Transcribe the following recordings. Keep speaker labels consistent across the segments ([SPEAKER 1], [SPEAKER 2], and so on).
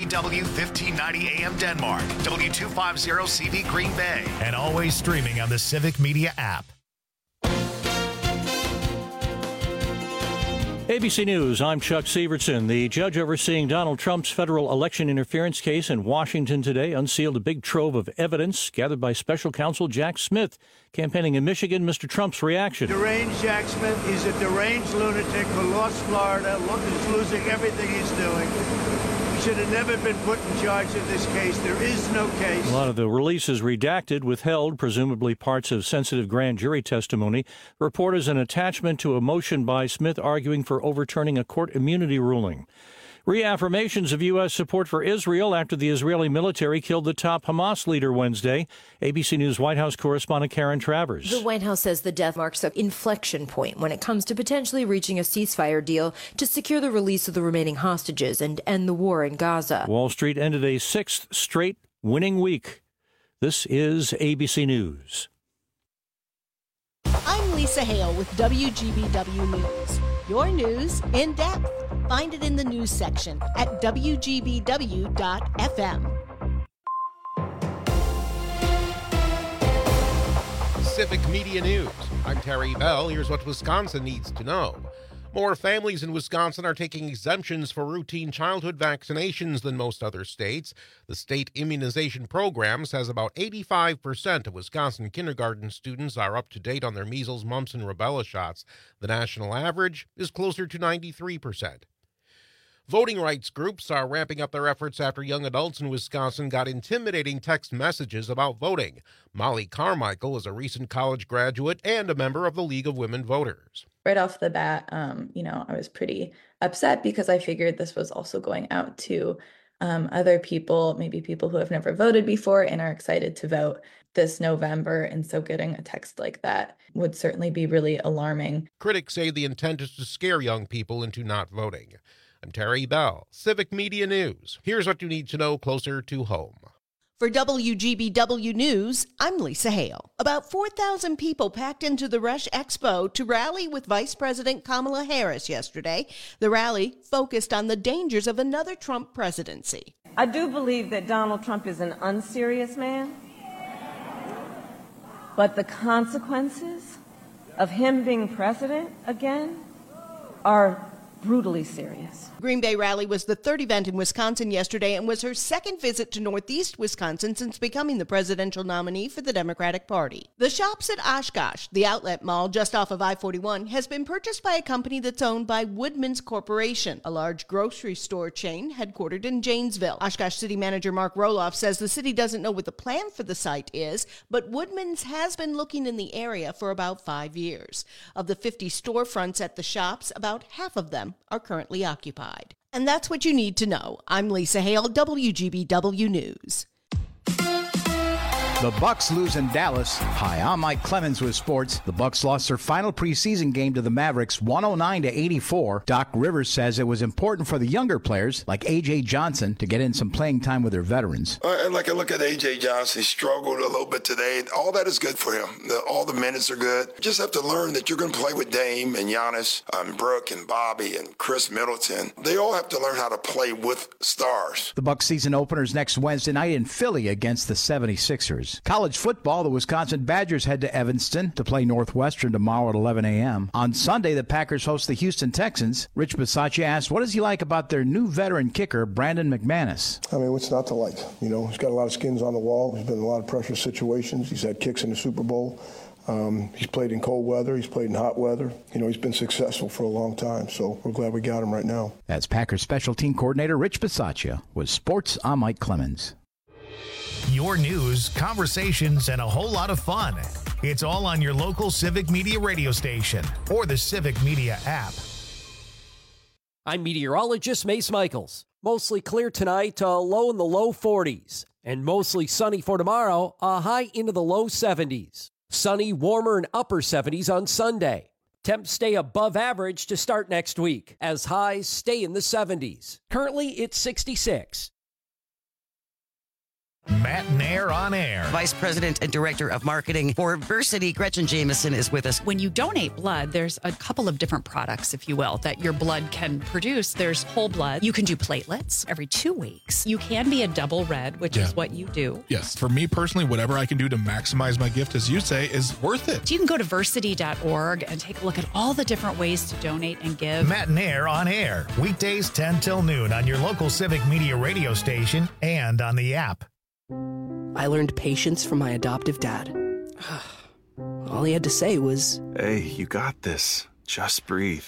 [SPEAKER 1] WDW 1590 AM Denmark, W250 CV Green Bay, and always streaming on the Civic Media app.
[SPEAKER 2] ABC News, I'm Chuck Severson. The judge overseeing Donald Trump's federal election interference case in Washington today unsealed a big trove of evidence gathered by special counsel Jack Smith. Campaigning in Michigan, Mr. Trump's reaction.
[SPEAKER 3] Deranged Jack Smith, he's a deranged lunatic who lost Florida, is losing everything he's doing. He should have never been put in charge of this case. There is no case.
[SPEAKER 2] A lot of the release is redacted, withheld, presumably parts of sensitive grand jury testimony. The report is an attachment to a motion by Smith arguing for overturning a court immunity ruling. Reaffirmations of U.S. support for Israel after the Israeli military killed the top Hamas leader Wednesday. ABC News White House correspondent Karen Travers.
[SPEAKER 4] The White House says the death marks an inflection point when it comes to potentially reaching a ceasefire deal to secure the release of the remaining hostages and end the war in Gaza.
[SPEAKER 2] Wall Street ended a sixth straight winning week. This is ABC News.
[SPEAKER 5] I'm Lisa Hale with WGBW News. Your news in depth. Find it in the news section at WGBW.FM.
[SPEAKER 6] Civic Media News. I'm Terry Bell. Here's what Wisconsin needs to know. More families in Wisconsin are taking exemptions for routine childhood vaccinations than most other states. The state immunization program says about 85% of Wisconsin kindergarten students are up to date on their measles, mumps, and rubella shots. The national average is closer to 93%. Voting rights groups are ramping up their efforts after young adults in Wisconsin got intimidating text messages about voting. Molly Carmichael is a recent college graduate and a member of the League of Women Voters.
[SPEAKER 7] Right off the bat, I was pretty upset because I figured this was also going out to other people, maybe people who have never voted before and are excited to vote this November. And so getting a text like that would certainly be really alarming.
[SPEAKER 6] Critics say the intent is to scare young people into not voting. I'm Terry Bell, Civic Media News. Here's what you need to know closer to home.
[SPEAKER 5] For WGBW News, I'm Lisa Hale. About 4,000 people packed into the Rush Expo to rally with Vice President Kamala Harris yesterday. The rally focused on the dangers of another Trump presidency.
[SPEAKER 8] I do believe that Donald Trump is an unserious man, but the consequences of him being president again are brutally serious.
[SPEAKER 5] Green Bay Rally was the third event in Wisconsin yesterday and was her second visit to Northeast Wisconsin since becoming the presidential nominee for the Democratic Party. The Shops at Oshkosh, the outlet mall just off of I-41, has been purchased by a company that's owned by Woodman's Corporation, a large grocery store chain headquartered in Janesville. Oshkosh City Manager Mark Roloff says the city doesn't know what the plan for the site is, but Woodman's has been looking in the area for about 5 years. Of the 50 storefronts at the shops, about half of them are currently occupied. And that's what you need to know. I'm Lisa Hale, WGBW News.
[SPEAKER 9] The Bucks lose in Dallas. Hi, I'm Mike Clemens with sports. The Bucks lost their final preseason game to the Mavericks 109-84. Doc Rivers says it was important for the younger players like A.J. Johnson to get in some playing time with their veterans.
[SPEAKER 10] I look at A.J. Johnson. He struggled a little bit today. All that is good for him. All the minutes are good. You just have to learn that you're going to play with Dame and Giannis, Brooke and Bobby and Chris Middleton. They all have to learn how to play with stars.
[SPEAKER 9] The Bucks season openers next Wednesday night in Philly against the 76ers. College football, the Wisconsin Badgers head to Evanston to play Northwestern tomorrow at 11 a.m. On Sunday, the Packers host the Houston Texans. Rich Bisaccia asked, what does he like about their new veteran kicker, Brandon McManus?
[SPEAKER 11] I mean, what's not to like? You know, he's got a lot of skins on the wall. He's been in a lot of pressure situations. He's had kicks in the Super Bowl. He's played in cold weather. He's played in hot weather. You know, he's been successful for a long time, so we're glad we got him right now.
[SPEAKER 9] That's Packers special team coordinator Rich Bisaccia with Sports. I'm Mike Clemens.
[SPEAKER 1] Your news, conversations, and a whole lot of fun. It's all on your local Civic Media radio station or the Civic Media app.
[SPEAKER 12] I'm meteorologist Mace Michaels. Mostly clear tonight, a low in the low 40s. And mostly sunny for tomorrow, a high into the low 70s. Sunny, warmer, and upper 70s on Sunday. Temps stay above average to start next week, as highs stay in the 70s. Currently, it's 66.
[SPEAKER 1] Matt Nair on Air.
[SPEAKER 13] Vice President and Director of Marketing for Versity, Gretchen Jameson, is with us.
[SPEAKER 14] When you donate blood, there's a couple of different products, if you will, that your blood can produce. There's whole blood. You can do platelets every 2 weeks. You can be a double red, which is what you do.
[SPEAKER 15] Yes. For me personally, whatever I can do to maximize my gift, as you say, is worth it.
[SPEAKER 14] So you can go to versity.org and take a look at all the different ways to donate and give.
[SPEAKER 1] Matt Nair on Air. Weekdays 10 till noon on your local Civic Media radio station and on the app.
[SPEAKER 16] I learned patience from my adoptive dad. All he had to say was,
[SPEAKER 17] "Hey, you got this. Just breathe."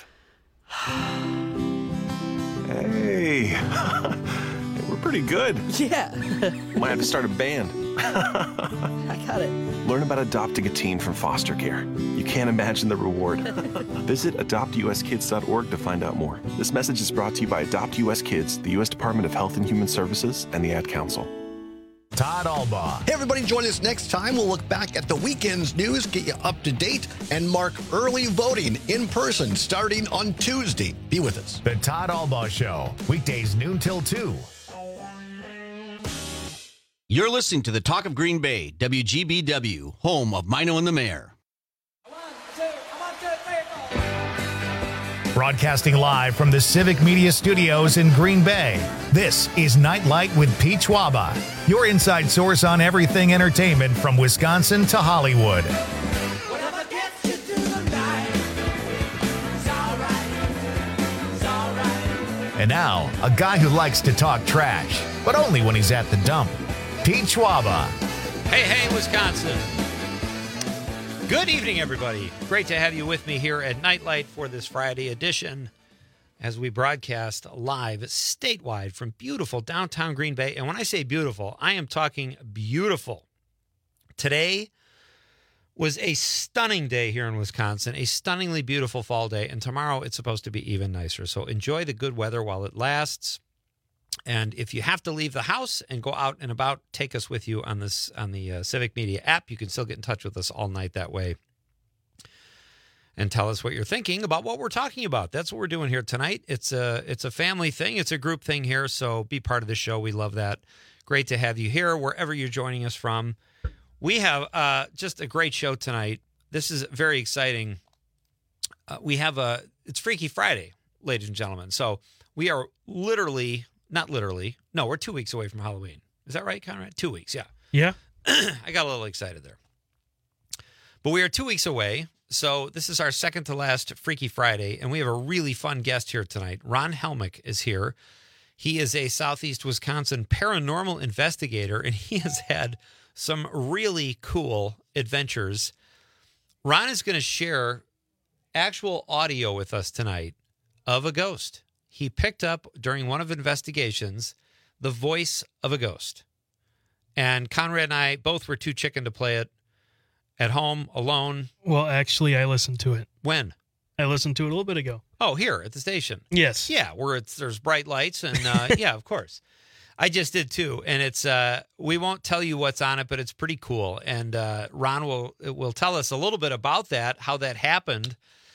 [SPEAKER 17] Hey, we're pretty good.
[SPEAKER 16] Yeah.
[SPEAKER 17] Might have to start a band.
[SPEAKER 16] I got it.
[SPEAKER 17] Learn about adopting a teen from foster care. You can't imagine the reward. Visit adoptuskids.org to find out more. This message is brought to you by Adopt US Kids, the U.S. Department of Health and Human Services, and the Ad Council.
[SPEAKER 1] Todd Albaugh.
[SPEAKER 18] Hey, everybody, join us next time. We'll look back at the weekend's news, get you up to date, and mark early voting in person starting on Tuesday. Be with us.
[SPEAKER 1] The Todd Albaugh Show, weekdays noon till 2.
[SPEAKER 19] You're listening to the Talk of Green Bay, WGBW, home of Mino and the Mayor.
[SPEAKER 1] Broadcasting live from the Civic Media Studios in Green Bay, this is Nightlight with Pete Schwaba, your inside source on everything entertainment from Wisconsin to Hollywood. And now, a guy who likes to talk trash, but only when he's at the dump, Pete Schwaba.
[SPEAKER 20] Hey, Wisconsin. Good evening, everybody. Great to have you with me here at Nightlight for this Friday edition as we broadcast live statewide from beautiful downtown Green Bay. And when I say beautiful, I am talking beautiful. Today was a stunning day here in Wisconsin, a stunningly beautiful fall day. And tomorrow it's supposed to be even nicer. So enjoy the good weather while it lasts. And if you have to leave the house and go out and about, take us with you on the Civic Media app. You can still get in touch with us all night that way and tell us what you're thinking about what we're talking about. That's what we're doing here tonight. It's a family thing. It's a group thing here, so be part of the show. We love that. Great to have you here wherever you're joining us from. We have just a great show tonight. This is very exciting. It's Freaky Friday, ladies and gentlemen. So we are we're 2 weeks away from Halloween. Is that right, Conrad? 2 weeks, yeah.
[SPEAKER 21] Yeah.
[SPEAKER 20] I got a little excited there. But we are 2 weeks away, so this is our second to last Freaky Friday, and we have a really fun guest here tonight. Ron Helmick is here. He is a Southeast Wisconsin paranormal investigator, and he has had some really cool adventures. Ron is going to share actual audio with us tonight of a ghost. He picked up during one of investigations the voice of a ghost. And Conrad and I both were too chicken to play it at home, alone.
[SPEAKER 21] Well, actually, I listened to it.
[SPEAKER 20] When?
[SPEAKER 21] I listened to it a little bit ago.
[SPEAKER 20] Oh, here at the station?
[SPEAKER 21] Yes.
[SPEAKER 20] Yeah, where there's bright lights and, yeah, of course. I just did too. And it's, we won't tell you what's on it, but it's pretty cool. And Ron will tell us a little bit about that, how that happened,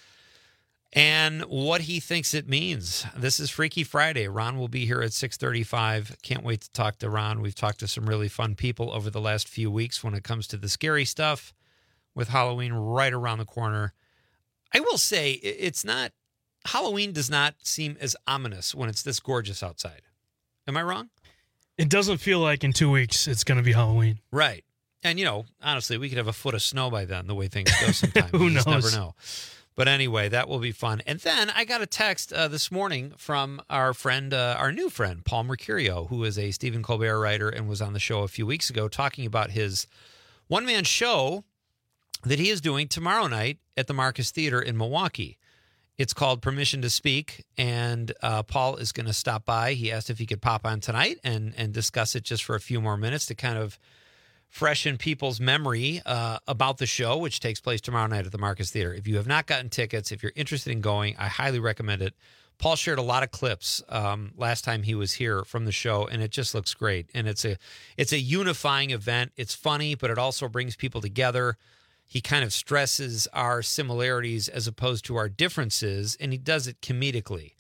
[SPEAKER 20] and what he thinks it means. This is Freaky Friday. Ron will be here at 6:35. Can't wait to talk to Ron. We've talked to some really fun people over the last few weeks when it comes to the scary stuff with Halloween right around the corner. I will say Halloween does not seem as ominous when it's this gorgeous outside. Am I wrong?
[SPEAKER 21] It doesn't feel like in 2 weeks it's going to be Halloween.
[SPEAKER 20] Right. And, honestly, we could have a foot of snow by then, the way things go sometimes.
[SPEAKER 21] Who knows?
[SPEAKER 20] Just never know. But anyway, that will be fun. And then I got a text this morning from our new friend, Paul Mercurio, who is a Stephen Colbert writer and was on the show a few weeks ago talking about his one-man show that he is doing tomorrow night at the Marcus Theater in Milwaukee. It's called Permission to Speak, and Paul is going to stop by. He asked if he could pop on tonight and discuss it just for a few more minutes to kind of freshen people's memory about the show, which takes place tomorrow night at the Marcus Theater. If you have not gotten tickets, if you're interested in going, I highly recommend it. Paul shared a lot of clips last time he was here from the show, and it just looks great. And it's a unifying event. It's funny, but it also brings people together. He kind of stresses our similarities as opposed to our differences, and he does it comedically.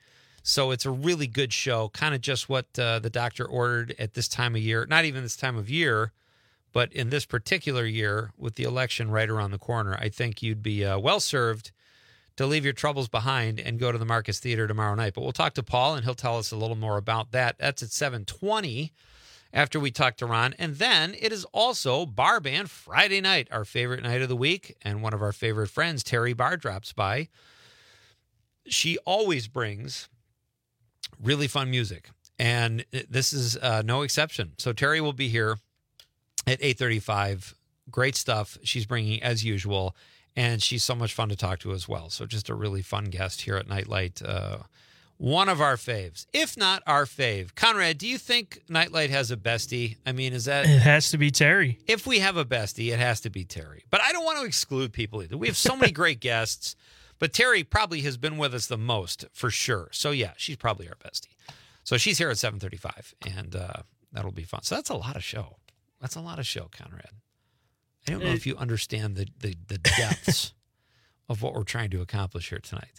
[SPEAKER 20] So it's a really good show, kind of just what the doctor ordered at this time of year. Not even this time of year, but in this particular year, with the election right around the corner, I think you'd be well served to leave your troubles behind and go to the Marcus Theater tomorrow night. But we'll talk to Paul, and he'll tell us a little more about that. That's at 7:20 after we talk to Ron. And then it is also Bar Band Friday night, our favorite night of the week, and one of our favorite friends, Terry Barr, drops by. She always brings really fun music, and this is no exception. So Terry will be here at 8:35. Great stuff she's bringing as usual, and she's so much fun to talk to as well. So just a really fun guest here at Nightlight. One of our faves, if not our fave. Conrad, do you think Nightlight has a bestie? I mean, is that...
[SPEAKER 21] It has to be Terry.
[SPEAKER 20] If we have a bestie, it has to be Terry. But I don't want to exclude people either. We have so many great guests, but Terry probably has been with us the most, for sure. So, yeah, she's probably our bestie. So she's here at 7:35, and that'll be fun. So that's a lot of show. That's a lot of show, Conrad. I don't know if you understand the depths of what we're trying to accomplish here tonight.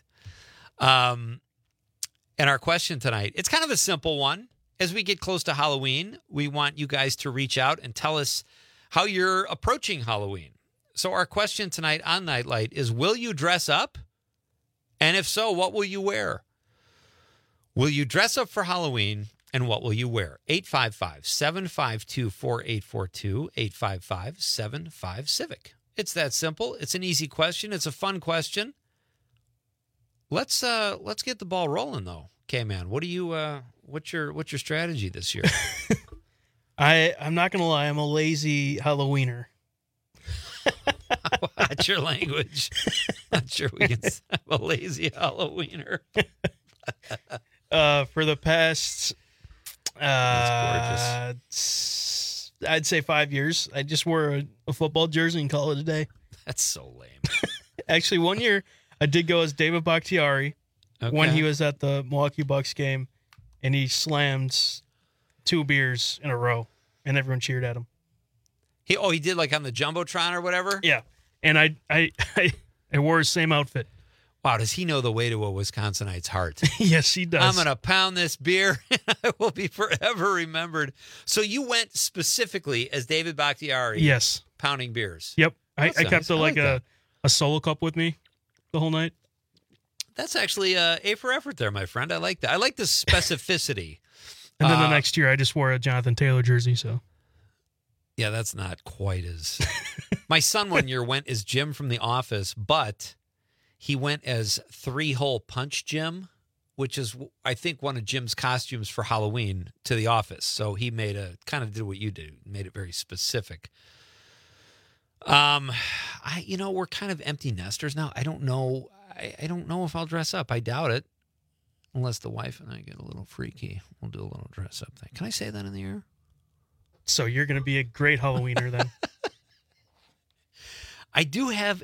[SPEAKER 20] And our question tonight, it's kind of a simple one. As we get close to Halloween, we want you guys to reach out and tell us how you're approaching Halloween. So our question tonight on Nightlight is, will you dress up? And if so, what will you wear? Will you dress up for Halloween? And what will you wear? 855-752-4842, 855-75-CIVIC. It's that simple. It's an easy question. It's a fun question. Let's get the ball rolling though. Okay, man. What do you what's your strategy this year?
[SPEAKER 21] I'm not gonna lie, I'm a lazy Halloweener.
[SPEAKER 20] Watch your language. Not sure we can say I'm a lazy Halloweener.
[SPEAKER 21] For the past
[SPEAKER 20] that's gorgeous.
[SPEAKER 21] I'd say 5 years. I just wore a football jersey and call it a day.
[SPEAKER 20] That's so lame.
[SPEAKER 21] Actually, one year I did go as David Bakhtiari when he was at the Milwaukee Bucks game, and he slammed 2 beers in a row, and everyone cheered at him.
[SPEAKER 20] He did like on the Jumbotron or whatever?
[SPEAKER 21] Yeah. And I wore his same outfit.
[SPEAKER 20] Wow, does he know the way to a Wisconsinite's heart?
[SPEAKER 21] Yes, he does.
[SPEAKER 20] I'm going to pound this beer, and I will be forever remembered. So you went specifically as David Bakhtiari.
[SPEAKER 21] Yes.
[SPEAKER 20] Pounding beers.
[SPEAKER 21] Yep. I
[SPEAKER 20] Nice.
[SPEAKER 21] kept a solo cup with me the whole night.
[SPEAKER 20] That's actually A for effort there, my friend. I like that. I like the specificity.
[SPEAKER 21] And then the next year I just wore a Jonathan Taylor jersey, so.
[SPEAKER 20] Yeah, that's not quite as... My son one year went as Jim from The Office, but he went as 3-Hole Punch Jim, which is, I think, one of Jim's costumes for Halloween to The Office. So he kind of did what you do, made it very specific. We're kind of empty nesters now. I don't know. I don't know if I'll dress up. I doubt it. Unless the wife and I get a little freaky. We'll do a little dress up thing. Can I say that in the air?
[SPEAKER 21] So you're going to be a great Halloweener then.
[SPEAKER 20] I do have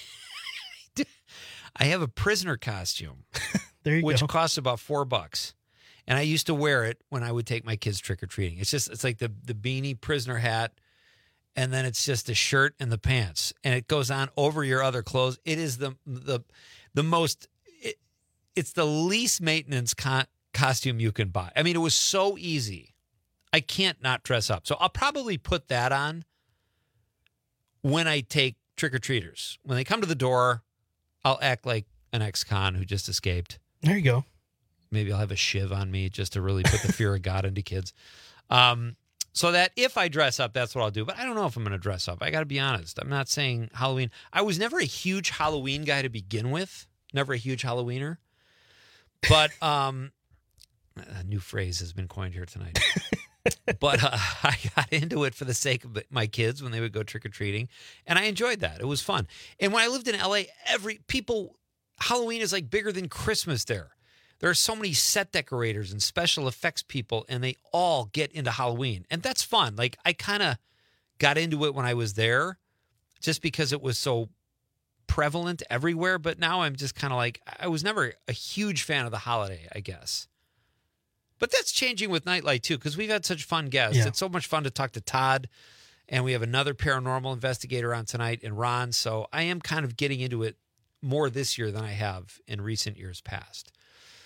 [SPEAKER 20] I have a prisoner costume.
[SPEAKER 21] There you
[SPEAKER 20] which
[SPEAKER 21] go.
[SPEAKER 20] costs about $4. And I used to wear it when I would take my kids trick-or-treating. It's like the beanie prisoner hat, and then it's just a shirt and the pants. And it goes on over your other clothes. It is the most it's the least maintenance costume you can buy. I mean, it was so easy. I can't not dress up. So I'll probably put that on when I take trick-or-treaters. When they come to the door, I'll act like an ex-con who just escaped.
[SPEAKER 21] There you go.
[SPEAKER 20] Maybe I'll have a shiv on me just to really put the fear of God into kids. So that if I dress up, that's what I'll do. But I don't know if I'm going to dress up. I got to be honest. I'm not saying Halloween. I was never a huge Halloween guy to begin with. Never a huge Halloweener. But a new phrase has been coined here tonight. But I got into it for the sake of my kids when they would go trick-or-treating. And I enjoyed that. It was fun. And when I lived in L.A., Halloween is like bigger than Christmas there. There are so many set decorators and special effects people, and they all get into Halloween. And that's fun. Like, I kind of got into it when I was there just because it was so prevalent everywhere. But now I'm just kind of like, I was never a huge fan of the holiday, I guess. But that's changing with Nightlight, too, because we've had such fun guests.
[SPEAKER 21] Yeah.
[SPEAKER 20] It's so much fun to talk to Todd, and we have another paranormal investigator on tonight in Ron. So I am kind of getting into it more this year than I have in recent years past.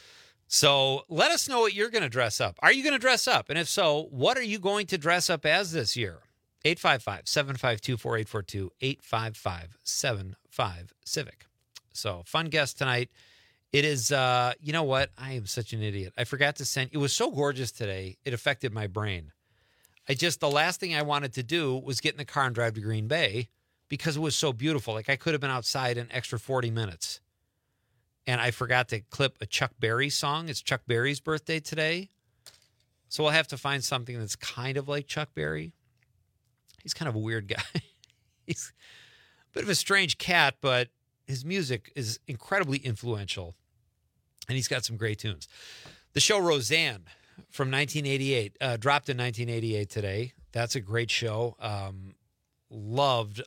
[SPEAKER 20] So let us know what you're going to dress up. Are you going to dress up? And if so, what are you going to dress up as this year? 855-752-4842, 855-75-CIVIC. So fun guest tonight. It is, you know what? I am such an idiot. I forgot to send, it was so gorgeous today, it affected my brain. The last thing I wanted to do was get in the car and drive to Green Bay because it was so beautiful. Like I could have been outside an extra 40 minutes. And I forgot to clip a Chuck Berry song. It's Chuck Berry's birthday today. So we'll have to find something that's kind of like Chuck Berry. He's kind of a weird guy. He's a bit of a strange cat, but his music is incredibly influential. And he's got some great tunes. The show Roseanne from 1988, dropped in 1988 today. That's a great show. Loved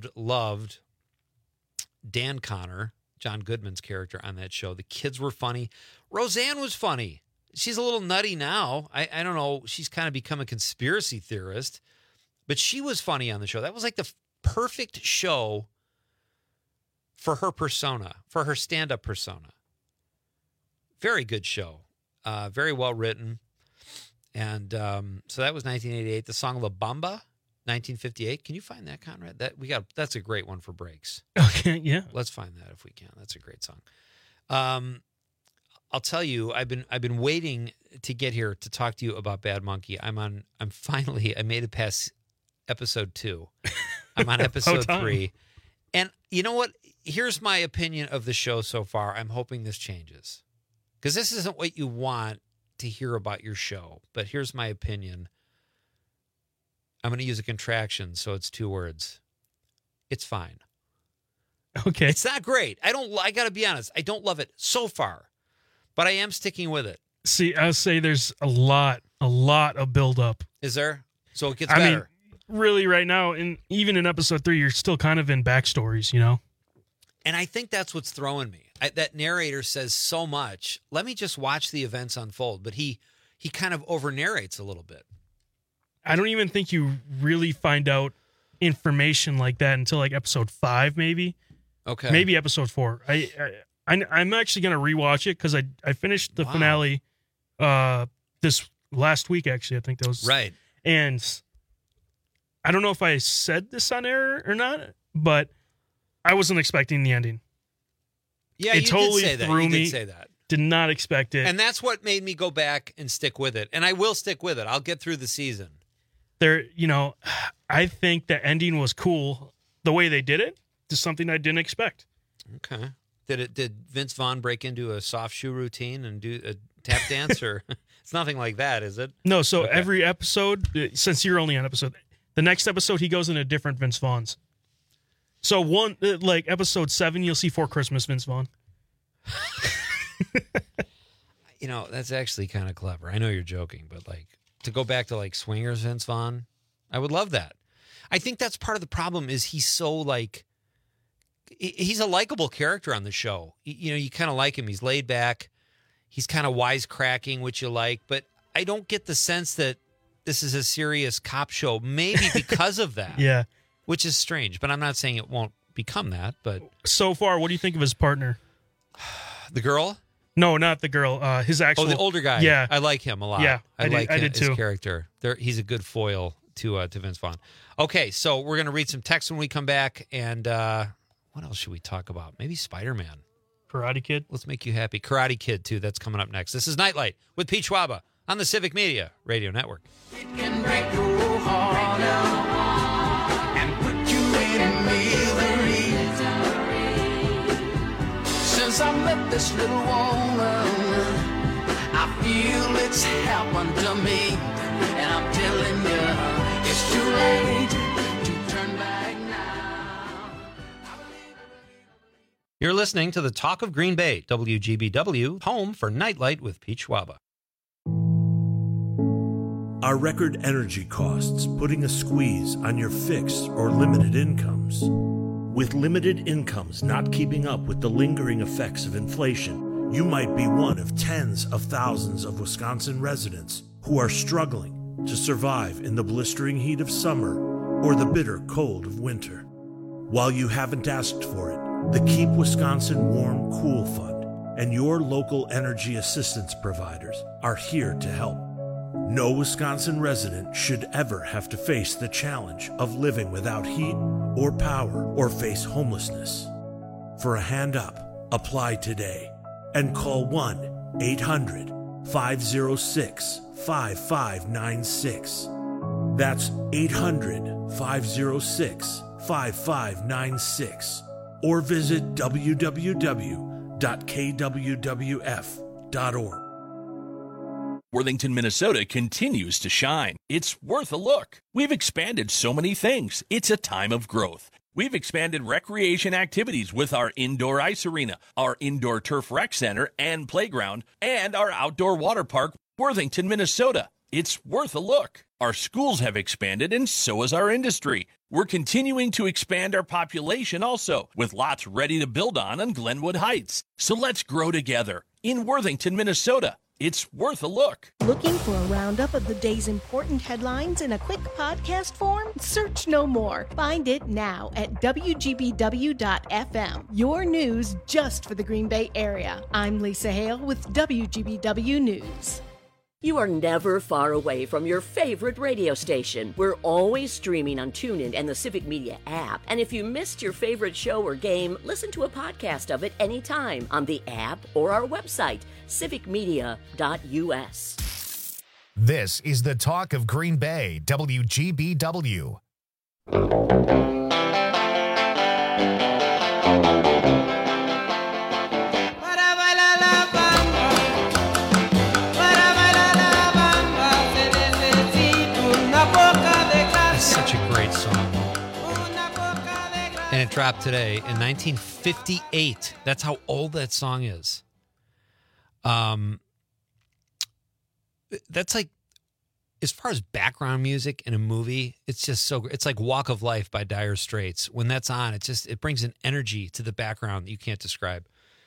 [SPEAKER 20] Dan Connor, John Goodman's character on that show. The kids were funny. Roseanne was funny. She's a little nutty now. I don't know. She's kind of become a conspiracy theorist, but she was funny on the show. That was like the perfect show for her persona, for her stand-up persona. Very good show. Very well written. And so that was 1988. The song La Bamba, 1958. Can you find that, Conrad? That's a great one for breaks.
[SPEAKER 21] Okay, yeah.
[SPEAKER 20] Let's find that if we can. That's a great song. I'll tell you, I've been waiting to get here to talk to you about Bad Monkey. I made it past episode 2. I'm on episode 3. And you know what? Here's my opinion of the show so far. I'm hoping this changes. Because this isn't what you want to hear about your show. But here's my opinion. I'm going to use a contraction, so it's 2 words. It's fine.
[SPEAKER 21] Okay.
[SPEAKER 20] It's not great. I got to be honest. I don't love it so far. But I am sticking with it.
[SPEAKER 21] See, I'll say there's a lot of buildup.
[SPEAKER 20] Is there? So it gets better.
[SPEAKER 21] I mean, really right now, even in episode 3, you're still kind of in backstories, you know?
[SPEAKER 20] And I think that's what's throwing me. That narrator says so much. Let me just watch the events unfold. But he kind of over-narrates a little bit.
[SPEAKER 21] I don't even think you really find out information like that until like episode 5, maybe.
[SPEAKER 20] Okay.
[SPEAKER 21] Maybe episode 4. I'm actually going to rewatch it because I finished the finale this last week, actually. I think that was...
[SPEAKER 20] Right.
[SPEAKER 21] And I don't know if I said this on air or not, but I wasn't expecting the ending.
[SPEAKER 20] Yeah,
[SPEAKER 21] it totally
[SPEAKER 20] did say that.
[SPEAKER 21] threw
[SPEAKER 20] You
[SPEAKER 21] me.
[SPEAKER 20] did say that.
[SPEAKER 21] Did not expect it.
[SPEAKER 20] And that's what made me go back and stick with it. And I will stick with it. I'll get through the season.
[SPEAKER 21] I think the ending was cool. The way they did it is something I didn't expect.
[SPEAKER 20] Okay. Did Vince Vaughn break into a soft shoe routine and do a tap dance? Or it's nothing like that, is it?
[SPEAKER 21] No, so every episode, since you're only on the next episode, he goes in a different Vince Vaughn's. So episode 7, you'll see For Christmas Vince Vaughn.
[SPEAKER 20] That's actually kind of clever. I know you're joking, but to go back to Swingers Vince Vaughn, I would love that. I think that's part of the problem is he's so he's a likable character on the show. You kind of like him. He's laid back. He's kind of wisecracking, which you like, but I don't get the sense that this is a serious cop show, maybe because of that.
[SPEAKER 21] Yeah.
[SPEAKER 20] Which is strange, but I'm not saying it won't become that, but...
[SPEAKER 21] So far, what do you think of his partner?
[SPEAKER 20] The girl?
[SPEAKER 21] No, not the girl. His actual...
[SPEAKER 20] Oh, the older guy.
[SPEAKER 21] Yeah.
[SPEAKER 20] I like him a lot.
[SPEAKER 21] Yeah,
[SPEAKER 20] I
[SPEAKER 21] did too.
[SPEAKER 20] His character. He's a good foil to Vince Vaughn. Okay, so we're going to read some texts when we come back, and what else should we talk about? Maybe Spider-Man.
[SPEAKER 21] Karate Kid.
[SPEAKER 20] Let's make you happy. Karate Kid, too. That's coming up next. This is Nightlight with Pete Schwaba on the Civic Media Radio Network.
[SPEAKER 3] It can break your heart out and put you in misery. Since I met this little woman, I feel it's happened to me. And I'm telling you, it's too late to turn back now.
[SPEAKER 20] You're listening to the Talk of Green Bay, WGBW, home for Nightlight with Pete Schwaba.
[SPEAKER 22] Are record energy costs putting a squeeze on your fixed or limited incomes? With limited incomes not keeping up with the lingering effects of inflation, you might be one of tens of thousands of Wisconsin residents who are struggling to survive in the blistering heat of summer or the bitter cold of winter. While you haven't asked for it, the Keep Wisconsin Warm Cool Fund and your local energy assistance providers are here to help. No Wisconsin resident should ever have to face the challenge of living without heat or power or face homelessness. For a hand up, apply today and call 1-800-506-5596. That's 800-506-5596. Or visit www.kwwf.org.
[SPEAKER 2] Worthington, Minnesota continues to shine. It's worth a look. We've expanded so many things. It's a time of growth. We've expanded recreation activities with our indoor ice arena, our indoor turf rec center and playground, and our outdoor water park, Worthington, Minnesota. It's worth a look. Our schools have expanded, and so has our industry. We're continuing to expand our population also, with lots ready to build on Glenwood Heights. So let's grow together in Worthington, Minnesota. It's worth a look.
[SPEAKER 5] Looking for a roundup of the day's important headlines in a quick podcast form? Search no more. Find it now at WGBW.FM. Your news just for the Green Bay area. I'm Lisa Hale with WGBW News.
[SPEAKER 4] You are never far away from your favorite radio station. We're always streaming on TuneIn and the Civic Media app. And if you missed your favorite show or game, listen to a podcast of it anytime on the app or our website, civicmedia.us.
[SPEAKER 1] This is the talk of Green Bay, WGBW.
[SPEAKER 20] And it dropped today in 1958. That's how old that song is. That's like, as far as background music in a movie, it's just so great. It's like Walk of Life by Dire Straits. When that's on, it brings an energy to the background that you can't describe.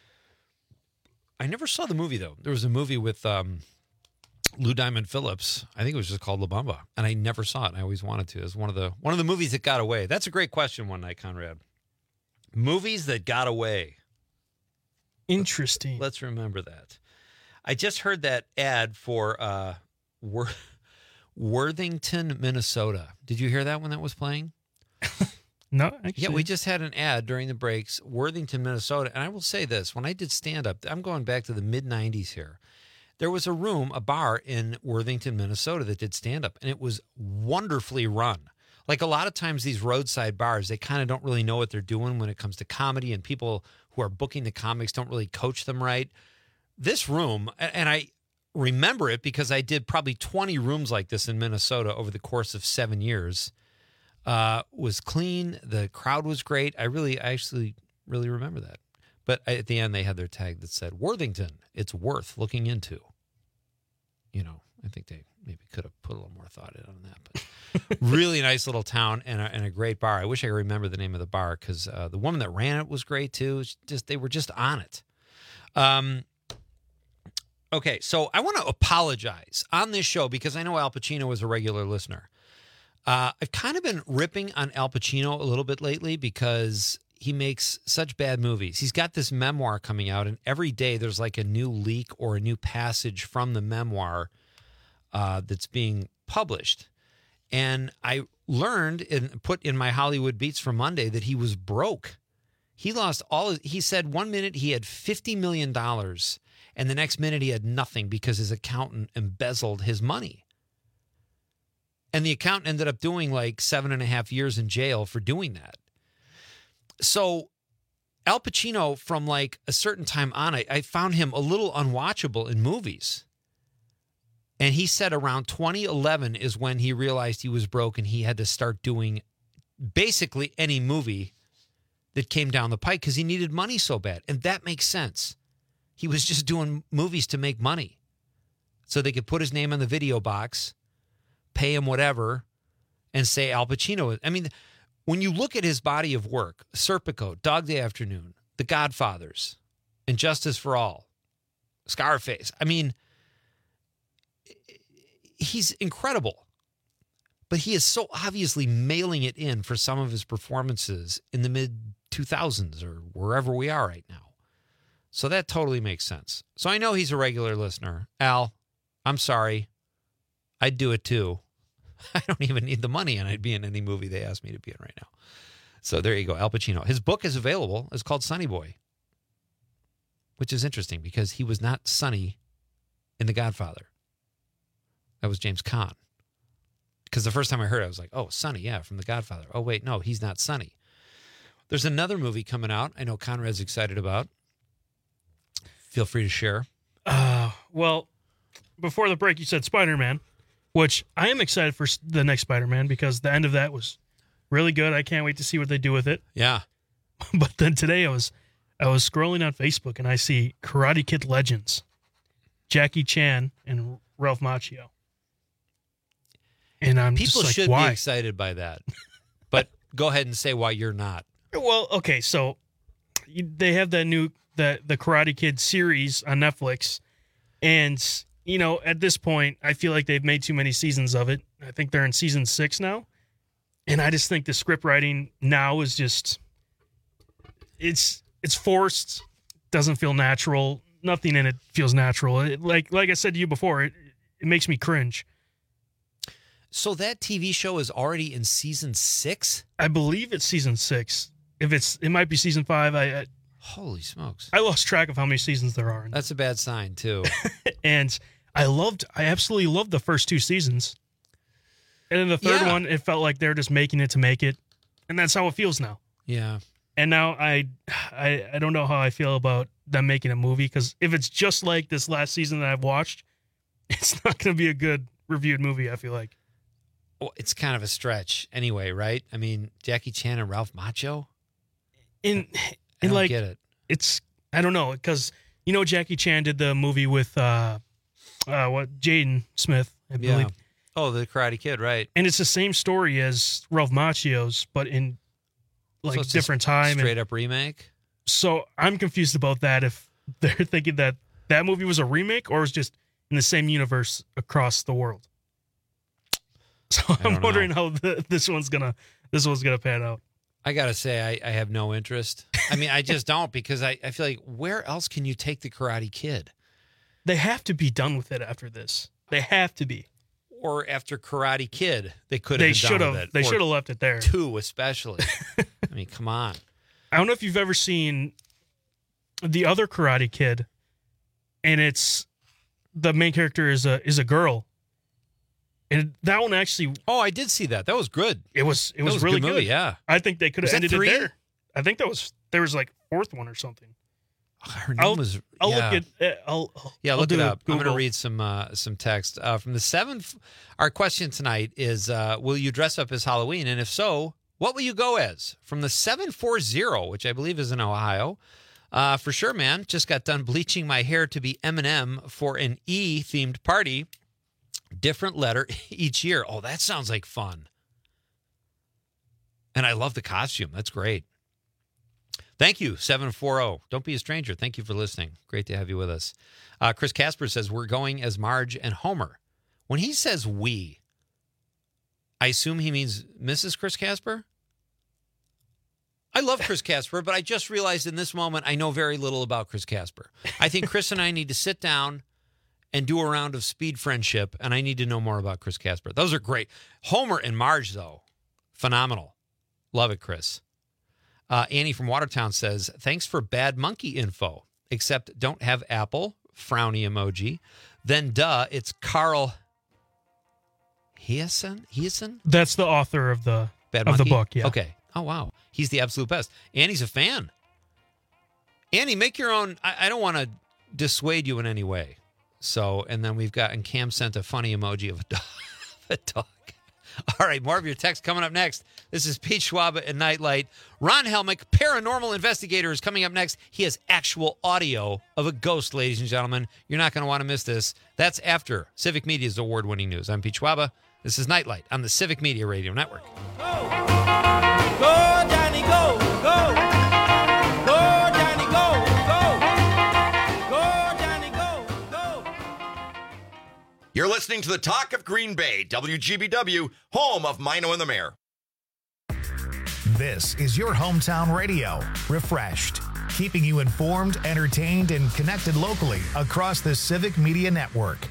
[SPEAKER 20] I never saw the movie, though. There was a movie with Lou Diamond Phillips. I think it was just called La Bamba, and I never saw it. And I always wanted to. It was one of the movies that got away. That's a great question one night, Conrad. Movies that got away.
[SPEAKER 21] Interesting.
[SPEAKER 20] Let's remember that. I just heard that ad for Worthington, Minnesota. Did you hear that when that was playing?
[SPEAKER 21] No, actually.
[SPEAKER 20] Yeah, we just had an ad during the breaks, Worthington, Minnesota. And I will say this, when I did stand-up, I'm going back to the mid-'90s here. There was a bar in Worthington, Minnesota that did stand-up, and it was wonderfully run. Like a lot of times these roadside bars, they kind of don't really know what they're doing when it comes to comedy, and people who are booking the comics don't really coach them right. This room, and I remember it because I did probably 20 rooms like this in Minnesota over the course of 7 years, was clean. The crowd was great. I actually really remember that. But at the end, they had their tag that said, Worthington, it's worth looking into. You know, I think they maybe could have put a little more thought in on that. But really nice little town and a great bar. I wish I could remember the name of the bar because the woman that ran it was great too. They were just on it. Okay, so I want to apologize on this show because I know Al Pacino is a regular listener. I've kind of been ripping on Al Pacino a little bit lately because he makes such bad movies. He's got this memoir coming out, and every day there's like a new leak or a new passage from the memoir that's being published. And I learned and put in my Hollywood Beats for Monday that he was broke. He lost he said 1 minute he had $50 million, and the next minute he had nothing because his accountant embezzled his money. And the accountant ended up doing like 7.5 years in jail for doing that. So Al Pacino, from like a certain time on, I found him a little unwatchable in movies. And he said around 2011 is when he realized he was broke and he had to start doing basically any movie that came down the pike because he needed money so bad. And that makes sense. He was just doing movies to make money so they could put his name on the video box, pay him whatever, and say Al Pacino. I mean, when you look at his body of work, Serpico, Dog Day Afternoon, The Godfathers, and Justice for All, Scarface, I mean, he's incredible. But he is so obviously mailing it in for some of his performances in the mid-2000s or wherever we are right now. So that totally makes sense. So I know he's a regular listener. Al, I'm sorry. I'd do it too. I don't even need the money, and I'd be in any movie they ask me to be in right now. So there you go, Al Pacino. His book is available. It's called Sonny Boy, which is interesting because he was not Sonny in The Godfather. That was James Caan. Because the first time I heard it, I was like, oh, Sonny, yeah, from The Godfather. Oh, wait, no, he's not Sonny. There's another movie coming out I know Conrad's excited about. Feel free to share.
[SPEAKER 21] Well, before the break, you said Spider-Man, which I am excited for the next Spider-Man because the end of that was really good. I can't wait to see what they do with it.
[SPEAKER 20] Yeah.
[SPEAKER 21] But then today I was scrolling on Facebook and I see Karate Kid Legends, Jackie Chan and Ralph Macchio. And I'm
[SPEAKER 20] People
[SPEAKER 21] just like,
[SPEAKER 20] should
[SPEAKER 21] why?
[SPEAKER 20] be excited by that. But go ahead and say why you're not.
[SPEAKER 21] Well, okay, so they have that new the Karate Kid series on Netflix, and at this point, I feel like they've made too many seasons of it. I think they're in season 6 now, and I just think the script writing now is just it's forced. Doesn't feel natural. Nothing in it feels natural. Like I said to you before, it makes me cringe.
[SPEAKER 20] So that TV show is already in season 6?
[SPEAKER 21] I believe it's season 6. It might be season 5.
[SPEAKER 20] Holy smokes!
[SPEAKER 21] I lost track of how many seasons there are.
[SPEAKER 20] That's a bad sign too.
[SPEAKER 21] And I absolutely loved the first 2 seasons. And then the third one, it felt like they're just making it to make it, and that's how it feels now.
[SPEAKER 20] Yeah.
[SPEAKER 21] And now I don't know how I feel about them making a movie, because if it's just like this last season that I've watched, it's not going to be a good reviewed movie. I feel like.
[SPEAKER 20] Well, it's kind of a stretch anyway, right? I mean, Jackie Chan and Ralph Macchio?
[SPEAKER 21] I
[SPEAKER 20] don't get it.
[SPEAKER 21] I don't know, because, Jackie Chan did the movie with, Jaden Smith, I believe.
[SPEAKER 20] Yeah. Oh, the Karate Kid, right.
[SPEAKER 21] And it's the same story as Ralph Macchio's, but in,
[SPEAKER 20] So it's
[SPEAKER 21] different
[SPEAKER 20] a
[SPEAKER 21] time.
[SPEAKER 20] Straight up remake?
[SPEAKER 21] So I'm confused about that, if they're thinking that movie was a remake or was just in the same universe across the world. So I'm wondering how this one's gonna pan out.
[SPEAKER 20] I gotta say, I have no interest. I mean, I just don't, because I feel like, where else can you take the Karate Kid?
[SPEAKER 21] They have to be done with it after this. They have to be.
[SPEAKER 20] Or after Karate Kid, they could have been done with it.
[SPEAKER 21] They should have left it there.
[SPEAKER 20] 2 especially. I mean, come on.
[SPEAKER 21] I don't know if you've ever seen the other Karate Kid, and it's the main character is a girl. And that one actually...
[SPEAKER 20] Oh, I did see that. That was good.
[SPEAKER 21] It was really good.
[SPEAKER 20] Movie, yeah.
[SPEAKER 21] I think they could have ended
[SPEAKER 20] 3?
[SPEAKER 21] it there. I think there was like 4th one or something.
[SPEAKER 20] Her name was...
[SPEAKER 21] I'll look at...
[SPEAKER 20] look it up. I'm going to read some text. From the 7th, our question tonight is, will you dress up as Halloween? And if so, what will you go as? From the 740, which I believe is in Ohio. For sure, man. Just got done bleaching my hair to be Eminem for an E-themed party. Different letter each year. Oh, that sounds like fun. And I love the costume. That's great. Thank you, 740. Don't be a stranger. Thank you for listening. Great to have you with us. Chris Casper says, we're going as Marge and Homer. When he says we, I assume he means Mrs. Chris Casper? I love Chris Casper, but I just realized in this moment I know very little about Chris Casper. I think Chris and I need to sit down and do a round of speed friendship, and I need to know more about Chris Casper. Those are great. Homer and Marge, though, phenomenal. Love it, Chris. Annie from Watertown says, thanks for bad monkey info, except don't have Apple, frowny emoji. Then, it's Carl Hiason?
[SPEAKER 21] That's the author of the book, yeah.
[SPEAKER 20] Okay. Oh, wow. He's the absolute best. Annie's a fan. Annie, make your own. I don't want to dissuade you in any way. So, and then and Cam sent a funny emoji of a dog. All right, more of your text coming up next. This is Pete Schwab and Nightlight. Ron Helmick, paranormal investigator, is coming up next. He has actual audio of a ghost, ladies and gentlemen. You're not going to want to miss this. That's after Civic Media's award-winning news. I'm Pete Schwab. This is Nightlight on the Civic Media Radio Network.
[SPEAKER 3] Go, Johnny, go, go. Go, Johnny, go, go. Go, Johnny, go, go.
[SPEAKER 6] You're listening to the Talk of Green Bay, WGBW, home of Mino and the Mayor.
[SPEAKER 1] This is your hometown radio, refreshed. keeping you informed, entertained, and connected locally across the Civic Media Network.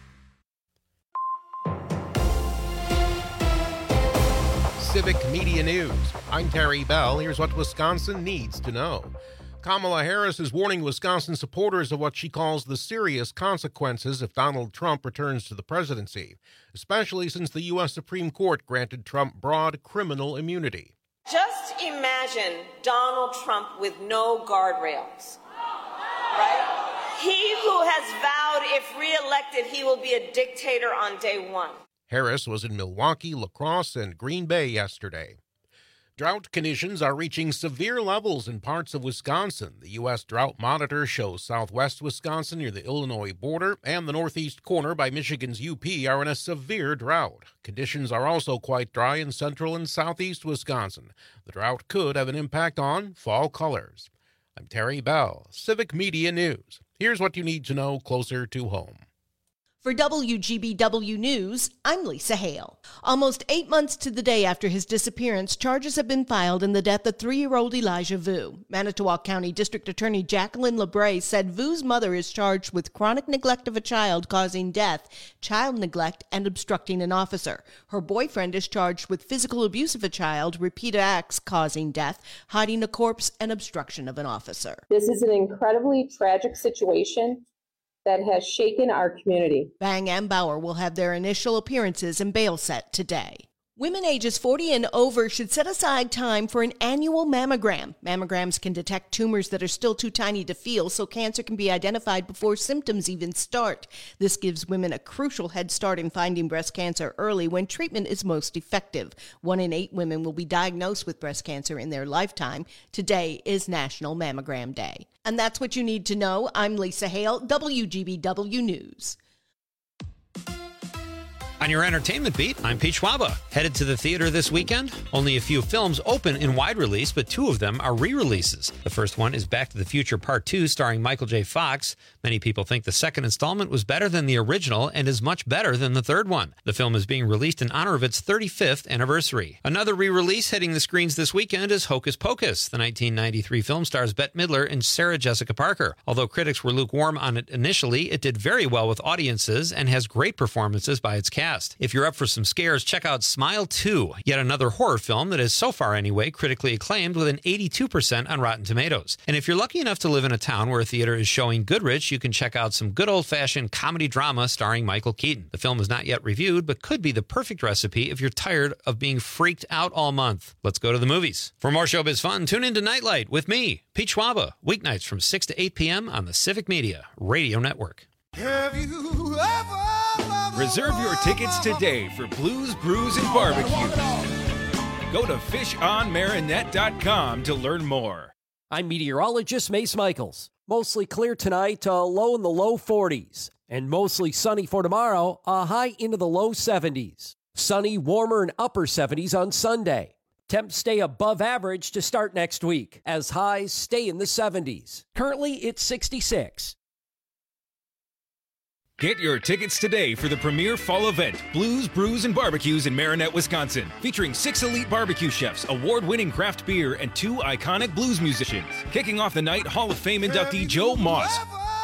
[SPEAKER 7] Civic Media News. I'm Terry Bell. Here's what Wisconsin needs to know. Kamala Harris is warning Wisconsin supporters of what she calls the serious consequences if Donald Trump returns to the presidency, especially since the U.S. Supreme Court granted Trump broad criminal immunity.
[SPEAKER 8] Just imagine Donald Trump with no guardrails, right? He who has vowed if reelected he will be a dictator on day one.
[SPEAKER 7] Harris was in Milwaukee, La Crosse, and Green Bay yesterday. Drought conditions are reaching severe levels in parts of Wisconsin. The U.S. Drought Monitor shows southwest Wisconsin near the Illinois border and the northeast corner by Michigan's UP are in a severe drought. Conditions are also quite dry in central and southeast Wisconsin. The drought could have an impact on fall colors. I'm Terry Bell, Civic Media News. Here's what you need to know closer to home.
[SPEAKER 5] For WGBW News, I'm Lisa Hale. Almost 8 months to the day after his disappearance, charges have been filed in the death of 3-year-old Elijah Vu. Manitowoc County District Attorney Jacqueline LeBray said Vu's mother is charged with chronic neglect of a child causing death, child neglect, and obstructing an officer. Her boyfriend is charged with physical abuse of a child, repeated acts causing death, hiding a corpse, and obstruction of an officer.
[SPEAKER 23] This is an incredibly tragic situation that has shaken our community.
[SPEAKER 5] Bang and Bauer will have their initial appearances in bail set today. Women ages 40 and over should set aside time for an annual mammogram. Mammograms can detect tumors that are still too tiny to feel, so cancer can be identified before symptoms even start. This gives women a crucial head start in finding breast cancer early when treatment is most effective. 1 in 8 women will be diagnosed with breast cancer in their lifetime. Today is National Mammogram Day. And that's what you need to know. I'm Lisa Hale, WGBW News.
[SPEAKER 20] On your entertainment beat, I'm Pete Schwaba. Headed to the theater this weekend? Only a few films open in wide release, but 2 of them are re-releases. The first one is Back to the Future Part 2, starring Michael J. Fox. Many people think the second installment was better than the original and is much better than the third one. The film is being released in honor of its 35th anniversary. Another re-release hitting the screens this weekend is Hocus Pocus. The 1993 film stars Bette Midler and Sarah Jessica Parker. Although critics were lukewarm on it initially, it did very well with audiences and has great performances by its cast. If you're up for some scares, check out Smile 2, yet another horror film that is, so far anyway, critically acclaimed with an 82% on Rotten Tomatoes. And if you're lucky enough to live in a town where a theater is showing Goodrich, you can check out some good old-fashioned comedy drama starring Michael Keaton. The film is not yet reviewed, but could be the perfect recipe if you're tired of being freaked out all month. Let's go to the movies. For more showbiz fun, tune into Nightlight with me, Pete Schwaba, weeknights from 6 to 8 p.m. on the Civic Media Radio Network.
[SPEAKER 24] Have you ever
[SPEAKER 25] Reserve your tickets today for Blues, Brews, and Barbecue. Go to fishonmarinette.com to learn more.
[SPEAKER 12] I'm meteorologist Mace Michaels. Mostly clear tonight, a low in the low 40s. And mostly sunny for tomorrow, a high into the low 70s. Sunny, warmer, and upper 70s on Sunday. Temps stay above average to start next week, as highs stay in the 70s. Currently, it's 66.
[SPEAKER 25] Get your tickets today for the premier fall event, Blues, Brews, and Barbecues in Marinette, Wisconsin. Featuring 6 elite barbecue chefs, award-winning craft beer, and 2 iconic blues musicians. Kicking off the night, Hall of Fame inductee Joe Moss.